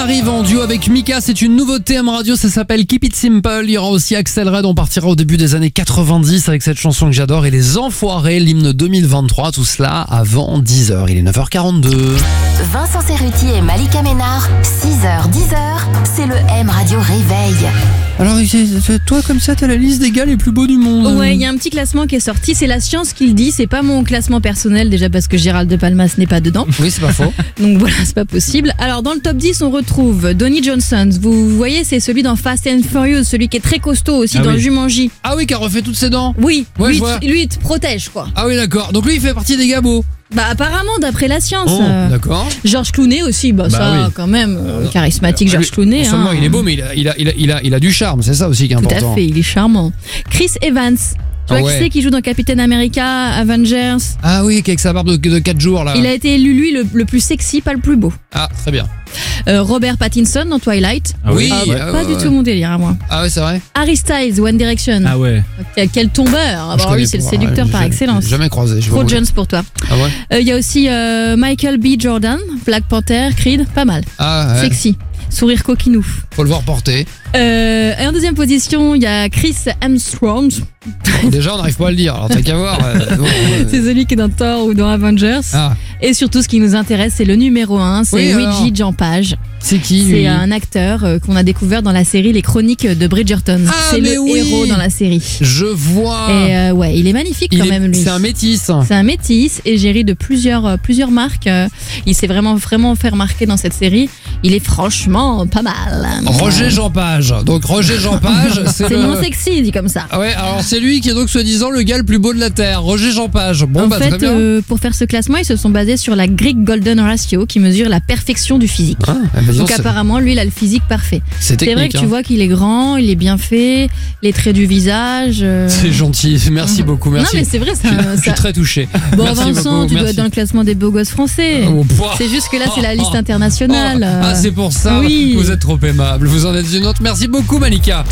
arrive en duo avec Mika, c'est une nouveauté M Radio, ça s'appelle Keep It Simple. Il y aura aussi Axel Red, on partira au début des années quatre-vingt-dix avec cette chanson que j'adore, et Les Enfoirés, l'hymne deux mille vingt-trois, tout cela avant dix heures. Il est neuf heures quarante-deux. Vincent Cerruti et Malika Ménard, six heures dix heures, c'est le M Radio Réveil. Alors, toi comme ça, t'as la liste des gars les plus beaux du monde. Ouais, il y a un petit classement qui est sorti, c'est la science qui le dit, c'est pas mon classement personnel, déjà parce que Gérald de Palmas n'est pas dedans. Oui, c'est pas faux. Donc voilà, c'est pas possible. Alors dans le top dix, on retrouve Donnie Johnson. Vous voyez, c'est celui dans Fast and Furious, celui qui est très costaud aussi Ah dans oui. Jumanji. Ah oui, qui a refait toutes ses dents. Oui, Ouais, lui, je vois. t- lui, il te protège quoi. Ah oui, d'accord. Donc lui, il fait partie des gars beaux. Bah apparemment, d'après la science. Oh, euh, d'accord. George Clooney aussi, bah, Bah ça oui. quand même, euh, charismatique Lui, George Clooney. non seulement hein. il est beau, mais il a, il a, il a, il a, il a du charme, c'est ça aussi qui est Tout important. à fait, il est charmant. Chris Evans. Tu Ah vois ouais. qui c'est qui joue dans Captain America, Avengers. Ah oui, avec sa barbe de, de quatre jours là. Il a été élu lui le, le plus sexy, pas le plus beau. Ah, très bien. Euh, Robert Pattinson dans Twilight. Ah oui, Ah, ouais, pas ouais, du ouais. tout mon délire à moi. Ah ouais, c'est vrai. Harry Styles, One Direction. Ah ouais. Quel, quel tombeur. Je Alors connais lui, c'est le pas, séducteur ouais, par j'ai- excellence. j'ai Jamais croisé. Je Trop vois. Jones pour toi. Ah ouais. Euh, Il y a aussi euh, Michael B. Jordan, Black Panther, Creed, pas mal. Ah ouais. Sexy. Sourire coquinou. Faut le voir porter. Euh, et en deuxième position, il y a Chris Hemsworth. Déjà, on n'arrive pas à le dire. Alors t'as qu'à voir. euh, bon, euh, C'est celui qui est dans Thor ou dans Avengers. Ah. Et surtout, ce qui nous intéresse, c'est le numéro un, c'est Oui, alors. Luigi Jampage. C'est qui lui C'est un acteur euh, qu'on a découvert dans la série Les Chroniques de Bridgerton. Ah, c'est mais le oui. héros dans la série. Je vois. Et euh, ouais, il est magnifique Il quand est- même lui. C'est un métis. C'est un métis, égérie de plusieurs, euh, plusieurs marques. Euh, il s'est vraiment, vraiment fait remarquer dans cette série. Il est franchement pas mal. Roger Jean Page. Donc Roger Jean Page, c'est C'est le. mon sexy, dit comme ça. Ah ouais, alors c'est lui qui est donc soi-disant le gars le plus beau de la Terre. Roger Jean Page. Bon en bah très fait, bien. euh, pour faire ce classement, ils se sont basés sur la Greek Golden Ratio qui mesure la perfection du physique. Ah, bah, disons, Donc c'est- apparemment, lui, il a le physique parfait. C'est C'est vrai technique, que hein. tu vois qu'il est grand, il est bien fait, les traits du visage. euh, C'est gentil. Merci beaucoup. Merci. Non mais c'est vrai, ça. Je suis ça- très touché. Bon Merci Vincent, beaucoup, tu dois merci. être dans le classement des beaux gosses français. Oh, pouah. C'est juste que là, c'est la liste internationale. Oh, ah, c'est pour ça. Oui. Vous êtes trop aimable. Vous en êtes une autre. Merci beaucoup, Malika.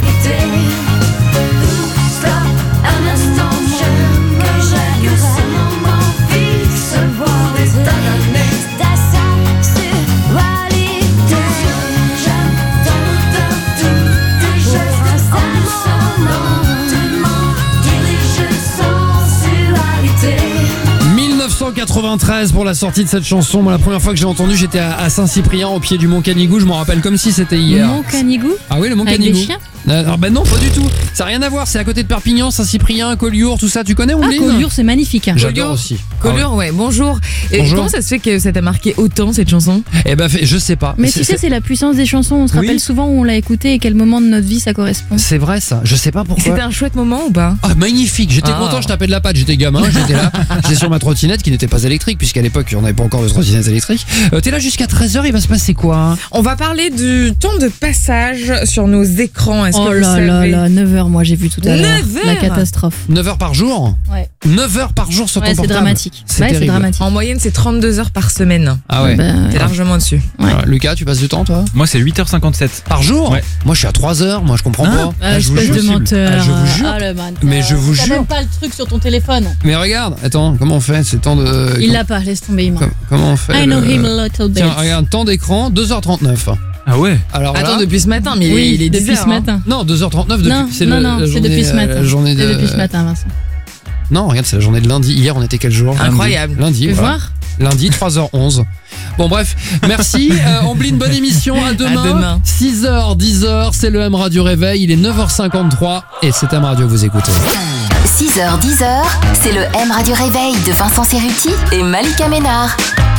Un instant, je que j'ai que ce moment fixe, voir des années, ta sensualité. J'attends de tout, je reste un moment, dirige sensualité. dix-neuf cent quatre-vingt-treize pour la sortie de cette chanson. Moi, la première fois que j'ai entendu, j'étais à à Saint-Cyprien, au pied du Mont Canigou. Je m'en rappelle comme si c'était hier. Mont Canigou. Ah oui, le Mont Avec Canigou. des chiens Euh, Alors ben non, pas du tout. Ça n'a rien à voir. C'est à côté de Perpignan, Saint-Cyprien, Collioure, tout ça. Tu connais, Ah, Ombline? Collioure, c'est magnifique. J'adore aussi. Collioure, ouais, bonjour. Et Bonjour. comment ça se fait que ça t'a marqué autant cette chanson? Eh ben, fait- je sais pas. Mais C'est- tu sais, c'est la puissance des chansons. On se Oui. rappelle souvent où on l'a écouté et quel moment de notre vie ça correspond. C'est vrai ça. Je sais pas pourquoi. C'était un chouette moment ou pas? Ah, magnifique, j'étais Ah. content, je tapais de la patte, j'étais gamin, j'étais là, j'étais sur ma trottinette qui n'était pas électrique, puisqu'à l'époque on n'avait pas encore de trottinette électrique. Euh, T'es là jusqu'à treize heures, il va se passer quoi? On va parler du temps de passage sur nos écrans. Est-ce Oh que vous là là savez? là, neuf heures, moi j'ai vu tout à l'heure. neuf heures La catastrophe. neuf heures par jour? Ouais. neuf heures par jour sur Ouais, ton c'est portable. dramatique. C'est Ouais, c'est terrible. dramatique. En moyenne, c'est trente-deux heures par semaine. Ah ouais. Bah, T'es largement dessus. Ouais. Alors, Lucas, tu passes du temps toi? Moi, c'est huit heures cinquante-sept. Par jour? Ouais. Moi je suis à trois heures, moi je comprends Hein pas. Ah, je vous espèce jure. de menteur. Ah, je vous jure. Ah, le menteur. Mais je vous T'as jure. même pas le truc sur ton téléphone. Mais regarde, attends, comment on fait? C'est le temps de. Il l'a pas, laisse tomber, il ment. Com- Comment on fait? I know le- him a little bit. Tiens, regarde, temps d'écran, deux heures trente-neuf. Ah ouais. Alors Attends, là, depuis ce matin, mais Oui, il est depuis dix heures, ce hein. matin. non, deux heures trente-neuf depuis. Non, c'est non, le- non, la c'est journée, depuis ce euh, matin. La journée de. C'est depuis ce matin, Vincent. Non, regarde, c'est la journée de lundi. Hier, on était quel jour? Incroyable. Lundi. Tu veux voilà. voir? Lundi, trois heures onze. Bon, bref, merci. Euh, Ombline, bonne émission. À demain. À demain. six heures, dix heures, c'est le M Radio Réveil. Il est neuf heures cinquante-trois et c'est M Radio que vous écoutez. six heures dix heures, c'est le M Radio Réveil de Vincent Cerruti et Malika Ménard.